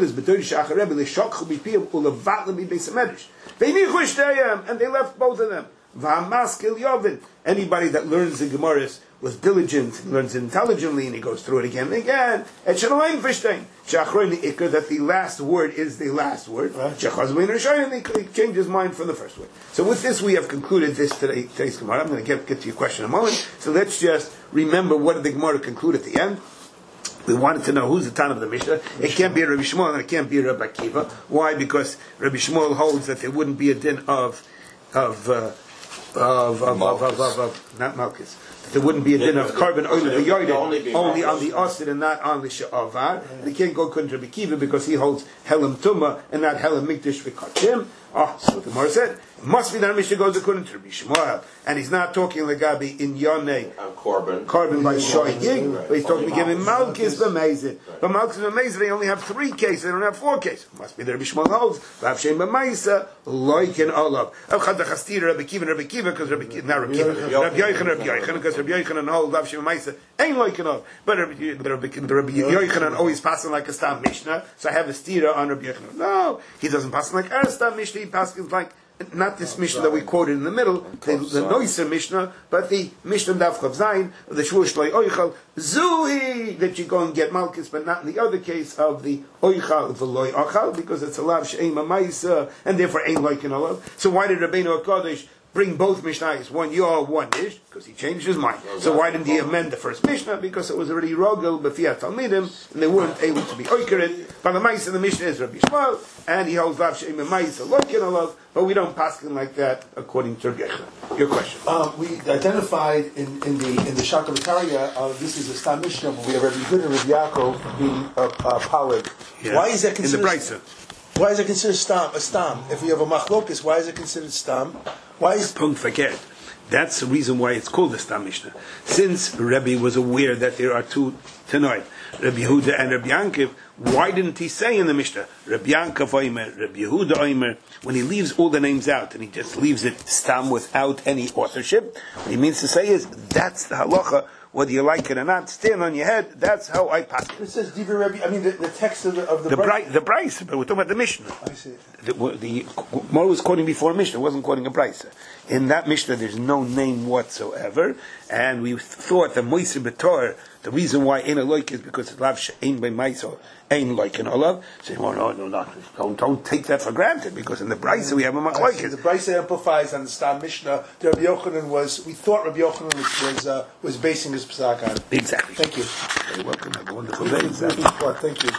both of them. Anybody that learns the Gemaras with diligence, learns it intelligently, and he goes through it again and again, that the last word is the last word. Right. And he changed his mind from the first word. So with this, we have concluded this today, today's Gemara. I'm going to get, get to your question in a moment. So let's just remember what did the Gemara conclude at the end. We wanted to know who's the Tan of the Mishnah. It can't be Rabbi Shmuel and it can't be Rabbi Akiva. Why? Because Rabbi Shmuel holds that there wouldn't be a din of of uh, of, of, of, of, of, of not Malchus. There wouldn't be a din of carbon oil of the Yodim, only on the Osid and not on the Sha'avar. And he can't go Kuntra Rabbi Akiva because he holds Helam Tumah and not Helam Mikdash V'Kachim. Ah, so the Gemara said, it must be that Mishnah goes according to Rabbi Shmuel, and he's not talking Legabi in Yonei, Korban, Korban by Shoying, but he's talking giving Malchus B'Mezid. But Malchus B'Mezid, they only have three cases, they don't have four cases. It must be that Rabbi Shmuel holds, V'Avshem B'Meisa, like in Olav. Avchad Chastira, Rabbi Kiva, Rabbi Kiva, because Rabbi Kiva, not Rabbi Kiva, Rabbi Yochanan, Rabbi Yochanan, because Rabbi Yochanan holds V'Avshem B'Meisa, ain't like in Olav. But Rabbi Yochanan always passing like a Stam Mishnah, so I have a stira on Rabbi Yochanan. No, he doesn't pass like a Stam Mishnah, he passes like not this Mishnah that we quoted in the middle, the, the Noiser Mishnah, but the Mishnah Daf Chav Zayin, the Shvur Shloi Oichal, Zuhi, that you go and get Malchus, but not in the other case of the Oichal V'loi Ochal, because it's a Lav She'ein Ma'isa, and therefore ain't like in Olav. So why did Rabbeinu HaKodesh bring both Mishnahs, one Yor, one Ish? Because he changed his mind. So why didn't he amend the first Mishnah? Because it was already Rogel, B'fiat Talmidim, and they weren't able to be Oikered. But the Ma'isa, the Mishnah is Rabbi Shmuel, and he holds Lav She'ein Ma'isa, like in Olav, but we don't pass him like that according to Rabbi Yochanan. Your question. Um, we identified in, in the in the Shakavatariya, uh, this is a Stam Mishnah, but we have Rabbi Yehuda and Rabbi Yaakov being a, a polig. Yes. Why is that considered? In the Brisa. Why is it considered stam? A stam. If we have a machlokus, why is it considered stam? Why is Don't forget. That's the reason why it's called the Stam Mishnah. Since Rabbi was aware that there are two tonight, Rabbi Yehuda and Rabbi Yankov, why didn't he say in the Mishnah, Rabbi Yankov Oimer, Rabbi Yehuda Oimer, when he leaves all the names out and he just leaves it Stam without any authorship? What he means to say is, that's the halacha, whether you like it or not, stand on your head, that's how I pass it. It says Divrei Rabbi, I mean the, the text of the of the The Bri- Bryce, the Bryce, but we're talking about the Mishnah. I see. The, the Mor was quoting before Mishnah, wasn't quoting a Bryce. In that Mishnah, there's no name whatsoever, and we thought that Moisei B'Tor The reason why ain't a loik is because it's lav she'ain by maiso ain't like an olav. So well, no, no, no, don't don't take that for granted because in the brisa we have a machlokes. The brisa amplifies on the Stam Mishnah. The Rabbi Yochanan was. We thought Rabbi Yochanan was was, uh, was basing his psak on it. Exactly. Thank you. You're welcome. Have a wonderful day. Thank you.